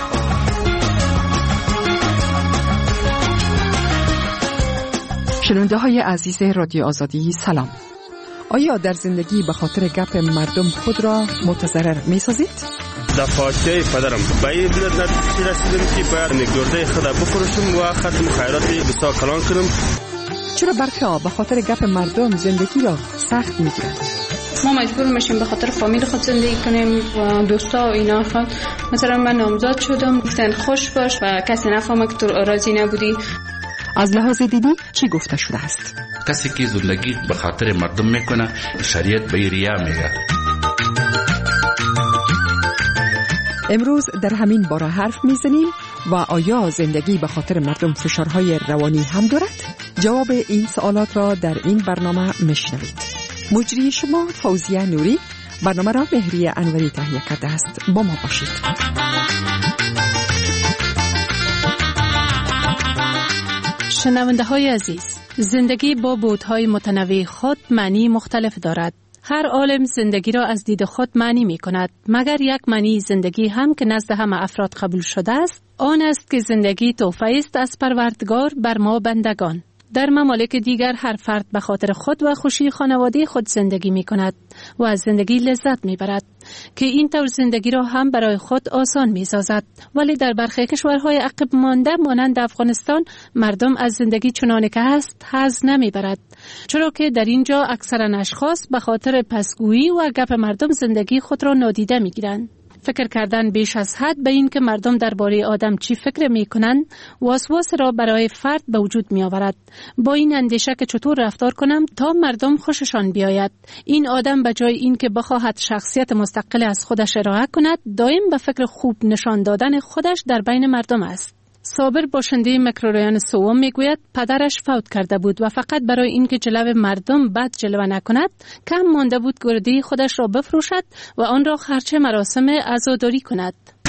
شنونده های عزیز رادیو آزادی سلام. آیا در زندگی به خاطر گپ مردم خود را متضرر می سازید؟ در فاجعه پدرم به این نتیجه رسیدم که باید نگرده خود بفروشم و ختم خیراتی بسیار کلان کنم. چرا برخی ها به خاطر گپ مردم زندگی را سخت می گیرند؟ ما مجبور میشیم به خاطر فامیل خود زندگی کنیم و دوستا و اینا. خود مثلا من نامزاد شدم، گفتن خوش باش و کسی نفهمه که تو راضی نبودی. از لحاظ دینی چی گفته شده است؟ کسی که زندگی به خاطر مردم میکنه شریعت به ریا میگه. امروز در همین باره حرف میزنیم و آیا زندگی به خاطر مردم فشارهای روانی هم دارد؟ جواب این سوالات را در این برنامه میشنوید. مجری شما فوزیه نوری، برنامه را مهریه انوری تهیه کرده است. با ما باشید. شنونده های عزیز، زندگی با بعدهای متنوع خود معنی مختلف دارد. هر عالم زندگی را از دید خود معنی می کند، مگر یک معنی زندگی هم که نزد همه افراد قبول شده است، آن است که زندگی تحفه است از پروردگار بر ما بندگان. در ممالک دیگر هر فرد به خاطر خود و خوشی خانواده خود زندگی می کند و از زندگی لذت می برد که این طور زندگی را هم برای خود آسان می سازد. ولی در برخی کشورهای عقب مانده مانند افغانستان مردم از زندگی چنانه که هست حظ نمی برد، چرا که در اینجا اکثرا اشخاص به خاطر پسگویی و گپ مردم زندگی خود را نادیده می گیرند. فکر کردن بیش از حد به این که مردم درباره آدم چی فکر می کنند وسواس را برای فرد به وجود می آورد، با این اندیشه که چطور رفتار کنم تا مردم خوششان بیاید. این آدم به جای این که بخواهد شخصیت مستقل از خودش ارائه کند، دائم به فکر خوب نشان دادن خودش در بین مردم است. صابر باشنده میکروریان سوم میگوید پدرش فوت کرده بود و فقط برای اینکه جلوه مردم بد جلوه نکند کم مانده بود گرده خودش را بفروشد و آن را خرچه مراسم عزاداری کند.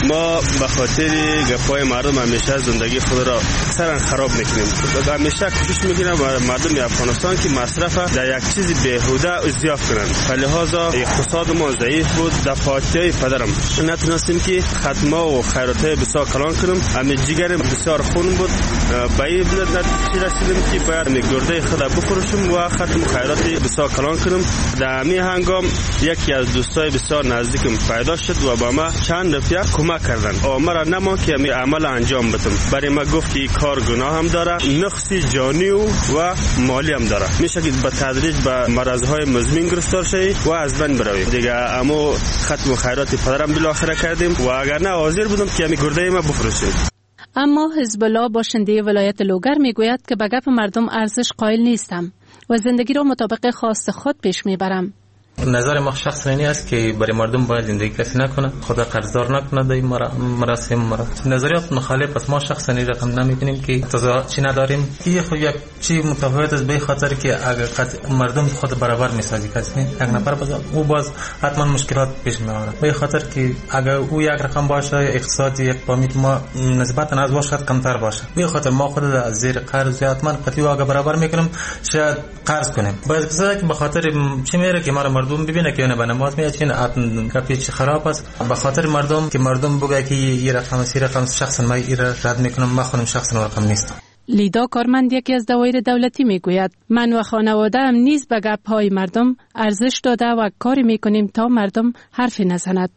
ما به خاطر گپای مردم همیشه زندگی خود را سرن خراب میکنیم. همیشه کوشش میکنیم مردم افغانستان که مصرف در یک چیز بیهوده ازیاف کنند. لحاظا اقتصاد ما ضعیف بود. در پارتی پدرم نتونستیم که خدمه و خیرات بسیار کلان کنیم. همین جگر بسیار خون بود. به این نتیجه رسیدیم که باید گرده خود بفروشیم و ختم خیرات بسیار کلان کنیم. در همین هنگام یکی از دوستای بسیار نزدیکم پیدا شد و با ما چند روپیه کمک کردند. و مرا نما که می عمل انجام بدم. برای ما گفت که کار گناه هم داره، نقصی جانی و, و مالی هم داره. میشه که به تدریج به مرضهای مزمن گرفتار شوی و از بین بروی. دیگه اما ختم خیرات پدرم بالاخره کردیم و اگر نه حاضر بودم که می گرده ما بفروشیم. اما حزب الله باشنده ولایت لوگر میگوید که به گپ مردم ارزش قائل نیستم و زندگی را مطابق خواست خود پیش میبرم. نظر ما شخص اینی است که برای مردم باید زندگی کسی نکنه، خدا قرضدار نکنه در این مراسم مرا. نظریات مخالف است. ما شخصا این رقم نمیکنیم که تضاد چی نداریم. این خود یک چی متفاوت است به خاطر که اگر مردم خود برابر میسازی کسی یک نفر باز او باز حتما مشکلات پیش میاره. به خاطر که اگر او یک رقم باشه اقتصادی یک قومی ما نسبتا از باشه کمتر باشه. به خاطر ما خود از زیر قرض حتما قطعی اگر برابر میکنیم شاید قرض کنیم. باز کسایی که به خاطر چی میره که ما مردم ببینه که نه به نماز میاد که نه کپیچ خراب است. به خاطر مردم که مردم بگه که این رقم سی رقم شخصا ما این رد میکنم، ما خودم شخصا رقم نیست. لیدا کارمند یکی از دوایر دولتی میگوید من و خانواده هم نیز به گپ های مردم ارزش داده و کاری میکنیم تا مردم حرفی نزند.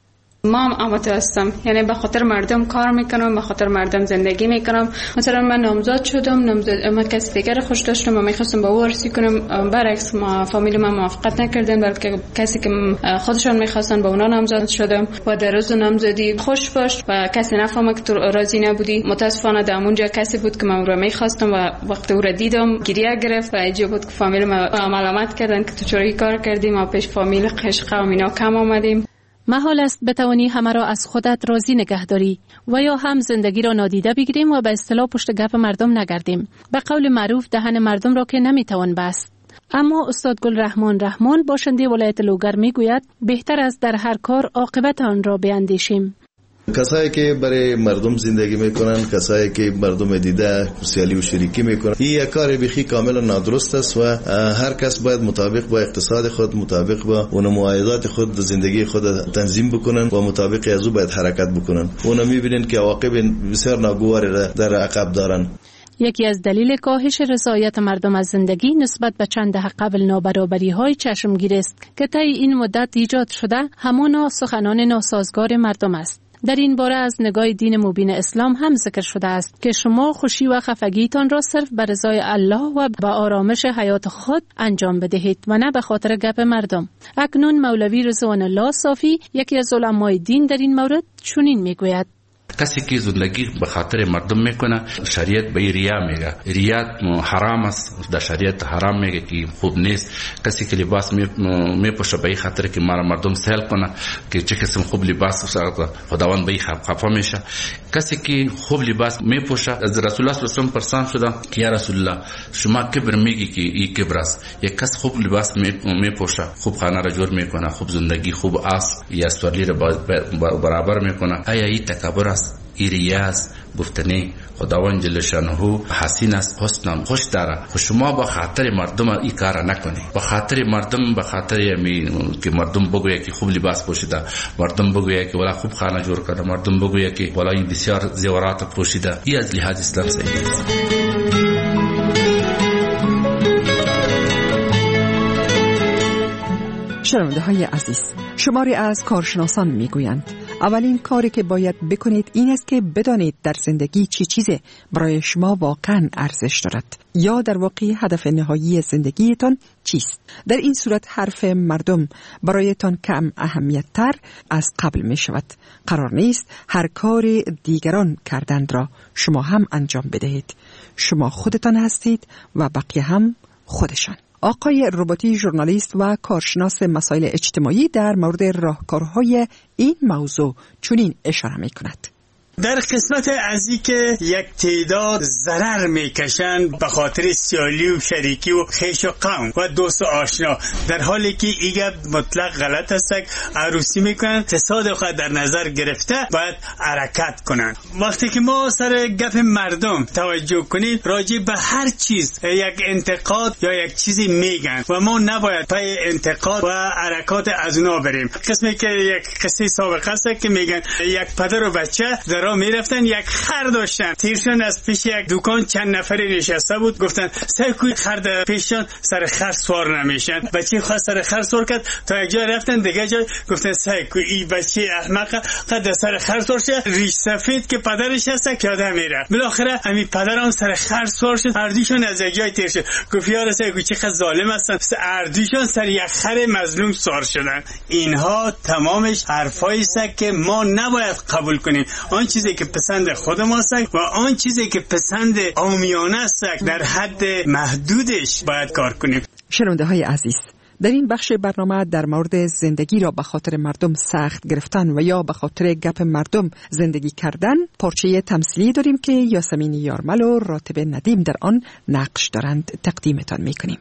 ما هم آماده هستم، یعنی به خاطر مردم کار میکنم، به خاطر مردم زندگی میکنم. مثلا من نامزد شدم، نامزد ما کسی دیگر خوش داشتم و میخواستم با او عروسی کنم، برعکس ما فامیل ما موافقت نکردن، بلکه کسی که خودشان میخواستن با اونا نامزد شدم و در روز نامزدی خوش باش و کسی نفهمه که تو راضی نبودی. متاسفانه در اونجا کسی بود که من او را میخواستم و وقتی او را دیدم گریه گرفت و اینجا بود که فامیل ما ملامت کردن که تو چرا کار کردی، ما پیش فامیل قشقه و اینا کم آمدیم. محال است بتوانی همه را از خودت راضی نگه داری و یا هم زندگی را نادیده بگیریم و به اصطلاح پشت گپ مردم نگردیم. به قول معروف دهن مردم را که نمیتوان بست. اما استاد گل رحمان رحمان باشنده ولایت لوگر میگوید بهتر است در هر کار عاقبت آن را بیاندیشیم. کسایی که برای مردم زندگی میکنن، کسایی که مردم دیده سیالی و شریکی میکنن، این یک کار بیخی کاملا نادرست است و هر کس باید مطابق با اقتصاد خود، مطابق با اون معایدات خود زندگی خود تنظیم بکنن و مطابق از او باید حرکت بکنن. اونا میبینن که عواقب بسیار ناگوار در عقب دارن. یکی از دلیل کاهش رضایت مردم از زندگی نسبت به چند دهه قبل نابرابری های چشمگیر است که طی این مدت ایجاد شده همانا سخنان ناسازگار مردم است. در این باره از نگاه دین مبین اسلام هم ذکر شده است که شما خوشی و خفگیتان را صرف به رضای الله و به آرامش حیات خود انجام بدهید و نه به خاطر گپ مردم. اکنون مولوی رضوان الله صافی یکی از علمای دین در این مورد چنین میگوید: کسی که زندگی به خاطر مردم میکنه شریعت به ریا میگه. ریا حرام است، در شریعت حرام میگه که خوب نیست. کسی که لباس میپوشه به خاطر که مردم سهل کنه که چه قسم خوب لباس خداوند به خفا میشه. کسی که خوب لباس میپوشه از رسول الله صلی الله علیه و آله پرسان شده که یا رسول الله شما کبر میگی که این کبر است؟ یک کس خوب لباس میپوشه، خوب خانه را جور میکنه، خوب زندگی، خوب آس یا سوالی را برابر میکنه، آیا این تکبر است؟ ای ریاض گفتنی خداوند جل شانه حسین است، حسن خوش داره. شما با خاطر مردم این کار نکنی، با خاطر مردم، با خاطر که مردم بگوید که خوب لباس پوشیده، مردم بگوید که والا خوب خانه جور کرده، مردم بگوید که والا این بسیار زیورات پوشیده، این از لحاظ اسلام صحیح است. شنونده های عزیز، شماری از کارشناسان میگویند اولین کاری که باید بکنید این است که بدانید در زندگی چی چیزی برای شما واقعا ارزش دارد یا در واقع هدف نهایی زندگیتان چیست. در این صورت حرف مردم برایتان کم اهمیت تر از قبل می شود. قرار نیست هر کار دیگران کردند را شما هم انجام بدهید. شما خودتان هستید و بقیه هم خودشان. آقای رباطی ژورنالیست و کارشناس مسائل اجتماعی در مورد راهکارهای این موضوع چنین اشاره می کند. در قسمت از این که یک تعداد ضرر میکشند به خاطر سیالی و شریکی و خیش و قوم و دوست و آشنا، در حالی که ایگه مطلق غلط است. عروسی میکنن تصادف خود در نظر گرفته باید حرکت کنن. وقتی که ما سر گپ مردم توجه کنیم راجع به هر چیز یک انتقاد یا یک چیزی میگن و ما نباید پای انتقاد و حرکات از اونا بریم. قسمی که یک قصه سابقه است که میگن یک پدر و بچه در راه میرفتن، یک خر داشتن، تیرشون از پیش یک دکان چند نفری نشسته بود، گفتن سر کوی خر پیششون سر خر سوار نمیشن. بچه خواست سر خر سوار کرد، تا یک جا رفتن دیگه جا گفتن سر کوی این بچه احمق قد سر خر سوار شد، ریش سفید که پدرش هست که آدم میره. بالاخره همین پدر هم سر خر سوار شد، اردیشون از یک جای تیر شد. گفت یار سر کوی چقدر ظالم هستن، اردیشون سر یک خر مظلوم سوار شدن. اینها تمامش حرفایی است که ما نباید قبول کنیم. آن چیزی که پسند خود ماست و آن چیزی که پسند عامیانه است در حد محدودش باید کار کنیم. شنونده های عزیز، در این بخش برنامه در مورد زندگی را به خاطر مردم سخت گرفتن و یا به خاطر گپ مردم زندگی کردن پارچه تمثیلی داریم که یاسمین یارمل و راتب ندیم در آن نقش دارند. تقدیمتان میکنیم.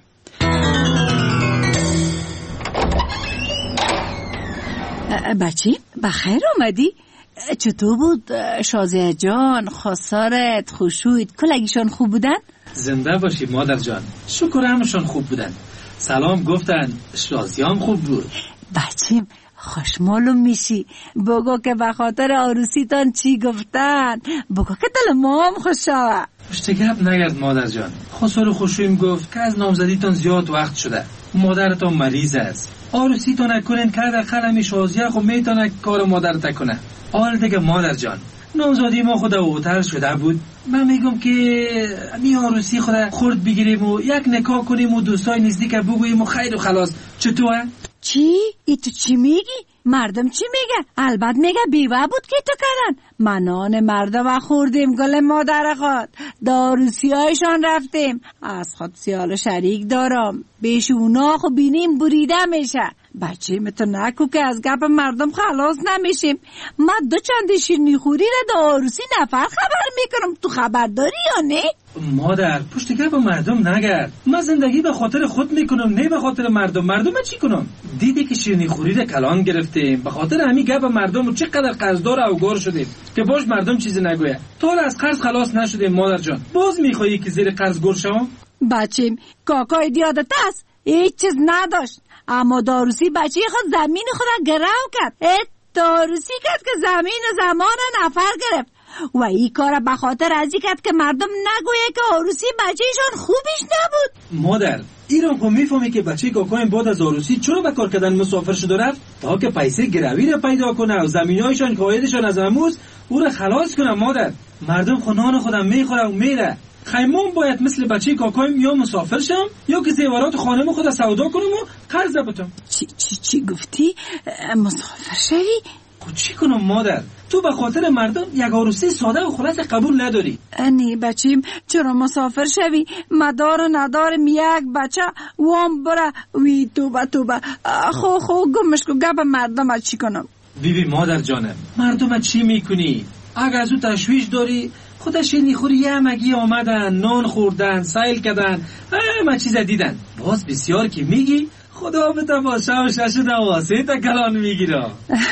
بچی بخیر اومدی؟ چطور بود شازیه جان، خسارت، خوشویت، کلگیشان خوب بودن؟ زنده باشی مادر جان، شکر همشان خوب بودن. سلام گفتن، شازیام خوب بود. بچیم خوش معلوم میشی. بگو که به خاطر عروسیتان چی گفتن، بگو که دل ما هم خوش شود. پشت گپ نگرد مادر جان. خسار خوشویم گفت که از نامزدیتان زیاد وقت شده، مادرتان مریض است، عروسیتان نکنین که در خلمی شازیه خب میتونه کار مادرت کنه. حال دیگه مادر جان، نامزادی ما خدا اوتر شده بود، من میگم که می عروسی خدا خورد بگیریم و یک نکاح کنیم و دوستای نزدیک بگوییم و خیر و خلاص. چطوره؟ چی؟ ای تو چی میگی؟ مردم چی میگه؟ البته میگه بیوه بود که تو کردن. منان مردم خوردیم گل مادر خود، داروسی هایشان رفتیم، از خود سیال شریک دارم، بیش اونا خو بینیم بریده میشه. بچه متو نکو که از گپ مردم خلاص نمیشیم. من دو چند شیرینی خوری را داروسی نفر خبر میکنم، تو خبر داری یا نه؟ مادر پشت گپ مردم نگرد، من زندگی به خاطر خود میکنم نه به خاطر مردم. مردم چی کنم؟ دیدی که شیرینی خوری را کلان گرفتیم، به خاطر همین گپ مردم و چقدر قرضدار او گور شدیم که باش مردم چیزی نگوید. تو از قرض خلاص نشدیم مادر جان، باز میخوایی که زیر قرض گور شوم؟ بچیم کاکای دیادت است، هیچ چیز نداشت، اما داروسی بچه خود زمین خود گرو کرد. داروسی کرد که زمین زمان نفر گرفت و این کار به خاطر ازی کرد که مردم نگویه که عروسی بچهشان خوبش نبود. مادر ایران خو میفهمی که بچه کاکایم بعد از عروسی چرا به کار کردن مسافر شد و رفت؟ تا که پیسه گروی را پیدا کنه و زمینایشان قایدشان از امروز او را خلاص کنه. مادر مردم خونان خودم میخوره و میره، خیمون باید مثل بچه کاکایم یا مسافر شم یا که زیورات خانم خود سودا کنم و قرض بتم. چی چی چی گفتی؟ مسافر شوی؟ خود چی کنم مادر؟ تو به خاطر مردم یک عروسی ساده و خلاص قبول نداری؟ نی بچیم چرا مسافر شوی؟ مدار و ندارم یک بچه وام بره وی توبه توبه. خو خو گمش کو گپ مردم چی کنم؟ بیبی مادر جانم مردم چی میکنی؟ اگر از او تشویش داری خودش نیخوری یه مگی آمدن، نان خوردن، سیل کردن، همه چیز دیدن. باز بسیار که میگی خدا به تماشا و شش دواسه تا کلان میگیره.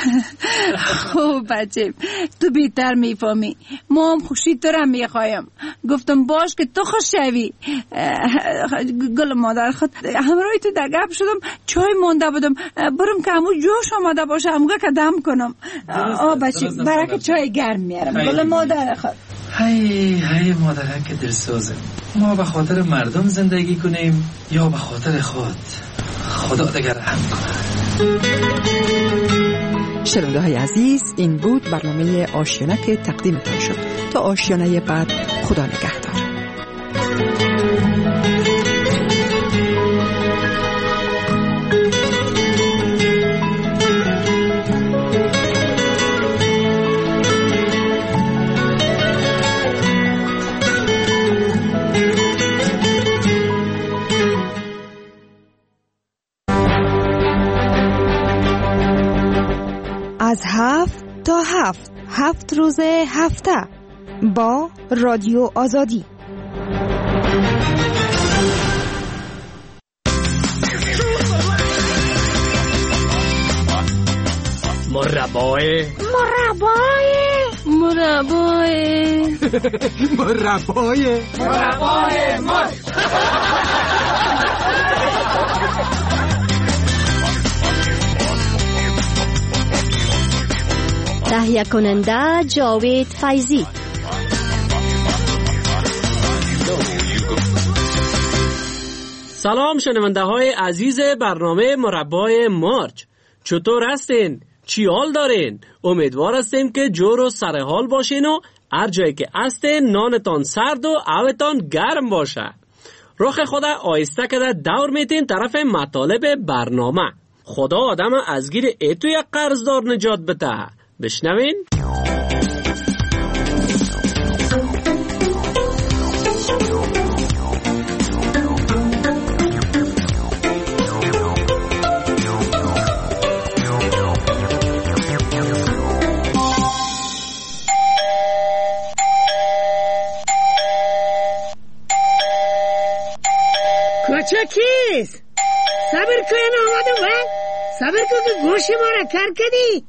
خوب بچه تو بیتر میفهمی، ما هم خوشی تو را میخوایم. گفتم باش که تو خوش شوی. گل مادر خود همراهی تو در گپ شدم، چای مونده بودم، برم که همون جوش آمده باشه همگه که دم کنم. آه بچه برای چای گرم میارم. گل مادر خود هی هی مادر که دلسوزه، ما به خاطر مردم زندگی کنیم یا به خاطر خود؟ خدا دیگر رحم کنه. شنونده های عزیز، این بود برنامه آشیانه که تقدیمتان شد. تا آشیانه بعد خدا نگهدار. از هفت تا هفت هفت روز هفته با رادیو آزادی. مربای مربای مربای مربای مربای مار. تهیه کننده جاوید فیضی. سلام شنونده های عزیز برنامه مربای مارچ، چطور هستین؟ چی حال دارین؟ امیدوار هستیم که جور و سر حال باشین و هر جایی که هستین نانتان سرد و آبتان گرم باشه. رخ خدا آیسته کده دور میتین طرف مطالب برنامه. خدا آدم از گیر ایتو یک قرضدار نجات بده. بشنوین؟ کوچکیست صبر کن آمدم و صبر کن که گوش ما را کر کدی.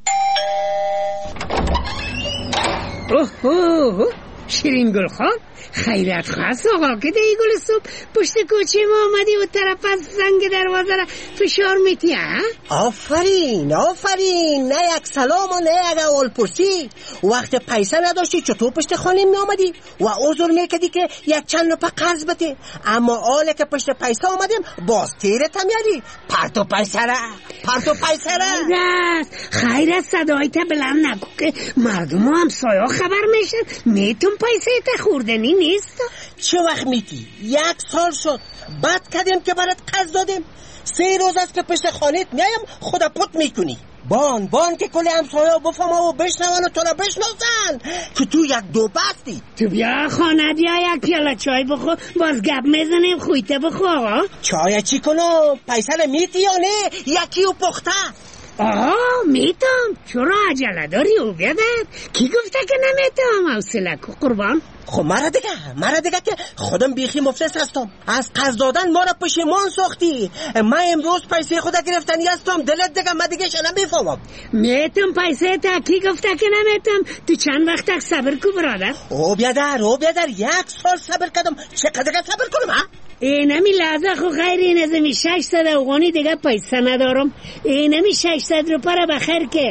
اوه اوه شیرین گل خان خیرت خواست آقا که دی گل صبح پشت کوچه ما آمدی و طرف از زنگ دروازه را فشار میتی ها؟ آفرین آفرین، نه یک سلام و نه یک اول پرسی. وقت پیسه نداشتی چطور پشت خانه می آمدی و عذر میکدی که یک چند روپه قرض بده، اما آله که پشت پیسه آمدیم باز تیرت هم یادی پرتو پیسه را پرتو پیسه را. خیر است صدایت بلند نگو که مردم هم سایا خبر میشن میتون پیسه تا خوردنی نیست. چه وقت میتی؟ یک سال شد بعد کردیم که برات قرض دادیم. سه روز است که پشت خانت میایم خدا پت میکنی. بان بان که کلی همسایا بفهمه و بشنون و تو را بشناسن که تو یک دو بستی. تو بیا خانه بیا یک پیاله چای بخو باز گپ میزنیم خویته بخو آقا. چای چی کنم؟ پیسه میتی یا نه؟ یکی و پخته. آه میتم. چرا عجله داری او بیادر؟ کی گفته که نمیتم؟ حوصله کو قربان. خب مرا دیگه مرا دیگه که خودم بیخی مفلس هستم. از قرض دادن ما را پشیمان ساختی. من امروز پیسه خدا گرفتنی هستم. دلت دیگه من دیگه شنم میفهمم. میتم پیسه تا کی گفته که نمیتم؟ تو چند وقت صبر کو برادر؟ او بیادر او بیادر یک سال صبر کردم. چقدر صبر کنم ها؟ اینمی لحظه خو غیر این ازمی ششصد افغانی دیگه پیسه ندارم. اینمی ششصد روپه را بخیر که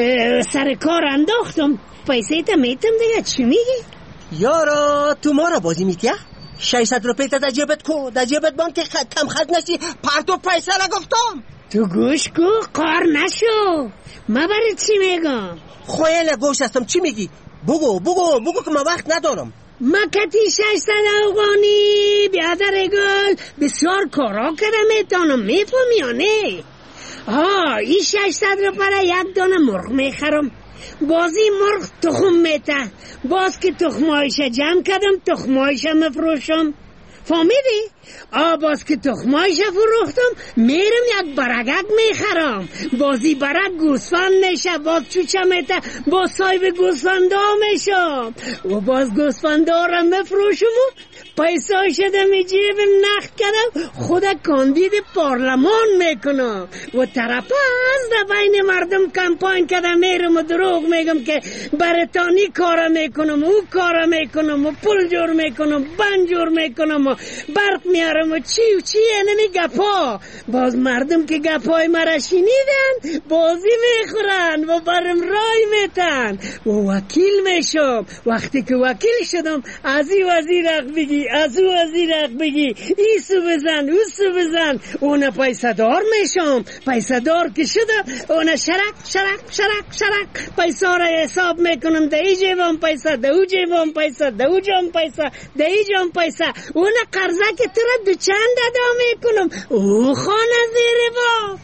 سر کار انداختم. پیسه تا میتم دیگه. چی میگی؟ یارا تو ما را بازی میتیا؟ ششصد روپه تا در جیبت کو در جیبت بان که کم خرج نشی پرتو پیسه را گفتم. تو گوش کو قار نشو. ما برای چی میگم؟ خویل گوش هستم. چی میگی؟ بگو بگو بگو که من وقت ندارم. مکتی ششصد افغانی بیادر گل بسیار کارا کردم میتونم میفهمی یا نه؟ ها این ششصد روپه را یک دانه مرغ میخرم. بازی مرغ تخم میته. باز که تخمایش جمع کردم تخمایش مفروشم. فهمیدی؟ آ باز که تخمایش فروختم میرم یک برگک میخرم. بازی برگ گوسفند میشه. باز چوچه میته باز صاحب گوسفندا میشم و باز گوسفندا را مفروشم و پیسه شده می جیب نخ کردم خدا کاندید پارلمان میکنم و طرف از در بین مردم کمپاین کردم میرم و دروغ میگم که برتانی کارا میکنم و کارا میکنم و پول جور میکنم بند جور میکنم و برق میارم و چی و چی اینمی گپا. باز مردم که گپای مرا شنیدن بازی میخورن و برم رای میتن و وکیل میشم. وقتی که وکیل شدم از این وزیر حق بگی از او وزیر حق بگی ایسو بزن اوسو بزن اون پیسه دار میشم. پیسه دار که شدم اون شرک شرک شرک شرک پیسه را حساب میکنم. ده ای جیبم پیسه ده او جیبم پیسه ده او جام پیسه ده ای جام پیسه اون قرضه که تو را دو چند ادا میکنم. او خانه زیر با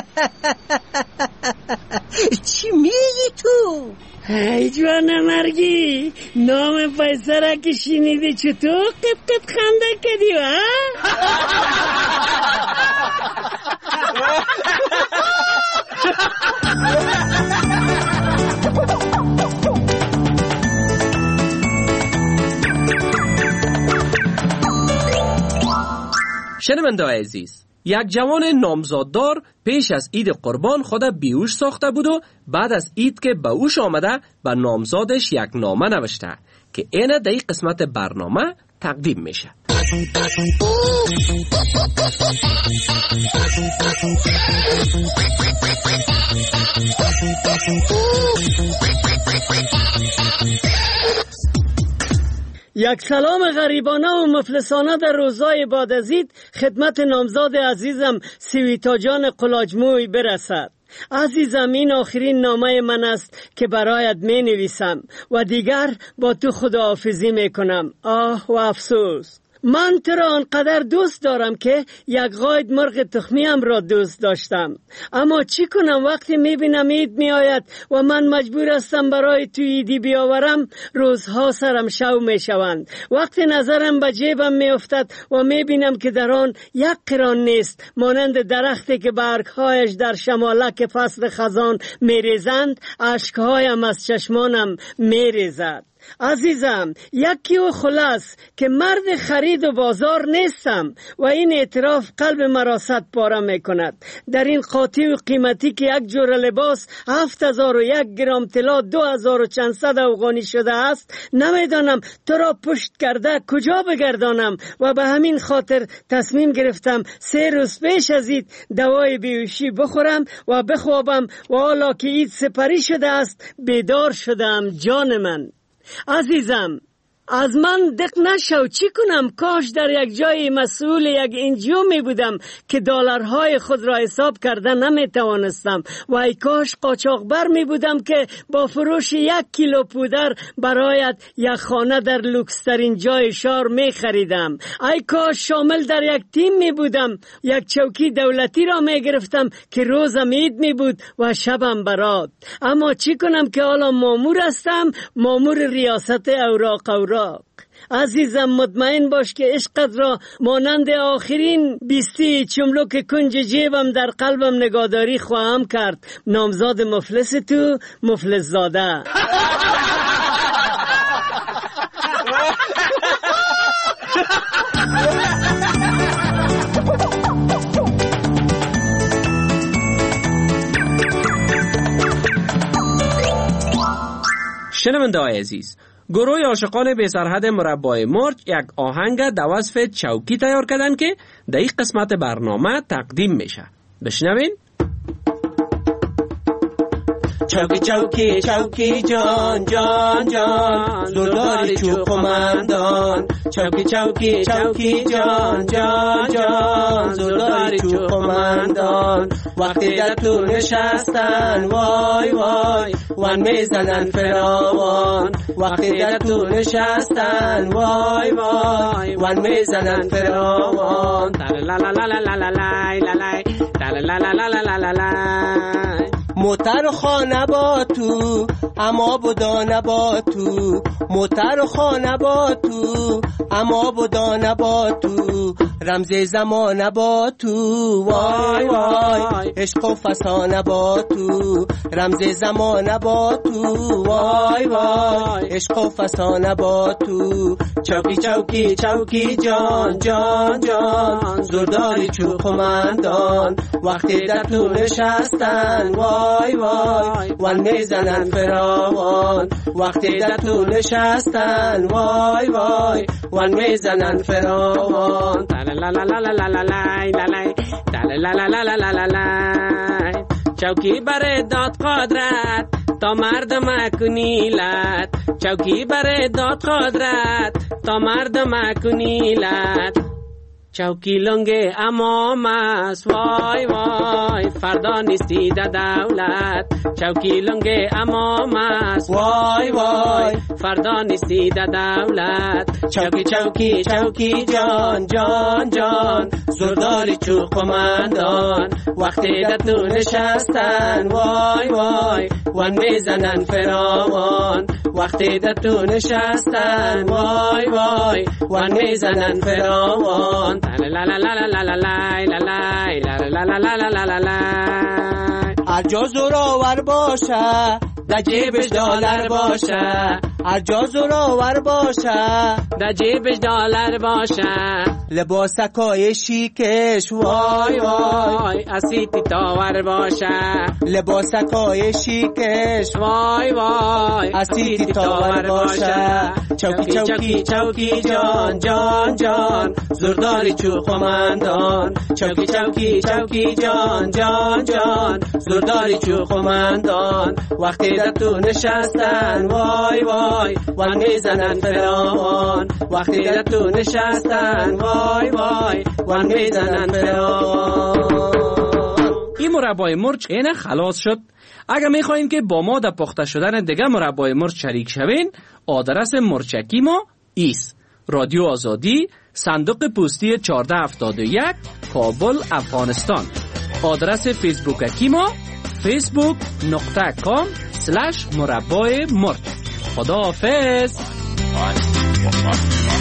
چی میگی تو؟ ای جوان مرگی نام پیسه را که شنیدی چطور قب قب خنده کدی ها؟ شنونده‌های عزیز، یک جوان نامزاددار پیش از عید قربان خود بیهوش ساخته بود و بعد از عید که به هوش آمده به نامزادش یک نامه نوشته که اینه در این قسمت برنامه تقدیم میشه. یک سلام غریبانه و مفلسانه در روزای بعد از عید خدمت نامزاد عزیزم سویتا جان قلاجموی برسد. عزیزم، این آخرین نامه من است که برایت می نویسم و دیگر با تو خداحافظی می کنم. آه و افسوس، من تو را آنقدر دوست دارم که یک قاید مرغ تخمیم را دوست داشتم، اما چی کنم وقتی میبینم عید میآید و من مجبور هستم برای تو عیدی بیاورم، روزها سرم شو میشوند. وقتی نظرم به جیبم میافتد و میبینم که در آن یک قران نیست، مانند درختی که برگهایش در شمالک فصل خزان میریزند، اشکهایم از چشمانم میریزد. عزیزم، یکی و خلاص که مرد خرید و بازار نیستم و این اعتراف قلب مرا صد پاره می کند. در این قاطی و قیمتی که یک جور لباس هفت هزار و یک گرم طلا دو هزار و چند صد افغانی شده است، نمیدانم تو را پشت کرده کجا بگردانم و به همین خاطر تصمیم گرفتم سه روز پیش از عید دوای بیهوشی بخورم و بخوابم و حالا که عید سپری شده است بیدار شدم. جان من عزیزم، از من دق نشو، چی کنم؟ کاش در یک جای مسئول یک انجیو می بودم که دلارهای خود را حساب کرده نمی توانستم و ای کاش قاچاقبر می بودم که با فروش یک کیلو پودر برایت یک خانه در لوکسترین جای شهر می خریدم. ای کاش شامل در یک تیم می بودم، یک چوکی دولتی را می گرفتم که روزم عید می بود و شبم برات. اما چی کنم که حالا مامور هستم، مامور ریاست اوراق اوراق. عزیزم، مطمئن باش که عشقت را مانند آخرین بیستی چملک کنج جیبم در قلبم نگهداری خواهم کرد. نامزاد مفلس تو، مفلس زاده. شنونده‌های عزیز، گروه عاشقان بی سرحد مربای مرج یک آهنگ در وصف چوکی تیار کردن که در این قسمت برنامه تقدیم میشه. بشنوین. چوکی چوکی چوکی جان جان جان، زلداری چوب قماندان. چوکی چوکی چوکی جان جان جان، زلداری چوب قماندان. وقتی در تو نشستن وای وای وان میزنن فراوان. وقتی در تو نشستن وای وای وان میزنن فراوان. لا لا لا لا لا لا لا لا لا لا لا لا. موتر خانه با تو اما بدانه با تو، موتر خانه با تو اما بدانه با تو، رمز زمانه با تو وای وای عشق و فسانه با تو، رمز زمانه با تو وای وای عشق و فسانه با تو. چوکی چوکی چوکی جان جان جان، زرداری چوب قماندان. وقتی در تو نشستن وای وای وان میزنن فراوان. وقتی در تو نشستن وای وای وان میزنن فراوان. لا لا لا لا لا لا لا لا لا لا لا لا. چوکی بر داد قدرت تا مردم کنیلت، چوکی بر داد قدرت تا مردم کنیلت. چوکی لنگ امام است وای وای فردا نیستی در دولت. چوکی لنگ امام است وای وای فردا نیستی در دولت. چوکی چوکی چوکی جان جان جان، زرداری چوب قماندان. وقتی در تو نشستن وای وای وان میزنن فراوان. وقتی در تو نشستن وای وای وان میزنن فراوان. لا لا لا لا لا لا لا لا لا لا لا لا لا. هر جا زورآور باشه در جیبش دلار باشه، هر جا زورآور باشه در جیبش دلار باشه لباسکای شیکش وای وای اسیتی تاور باشه لباسکای شیکش وای وای اسیتی تاور باشه چوکی چوکی چوکی جان جان جان زورداری چوخمندان چوکی چوکی چوکی جان جان جان زورداری چوخمندان وقتی در تو نشستن وای وای وان میزنن فراوان وقتی در تو نشستن وای وای وان میزنن فراوان. این مربای مرچ اینه خلاص شد. اگر میخواین که با ما در پخته شدن دیگه مربای مرچ شریک شوین، آدرس مرچکی ما ایست: رادیو آزادی، صندوق پستی چهارده هفتاد و یک، کابل، افغانستان. آدرس فیسبوککی ما فیسبوک نقطه کام سلش مربای مرچ. خدا حافظ.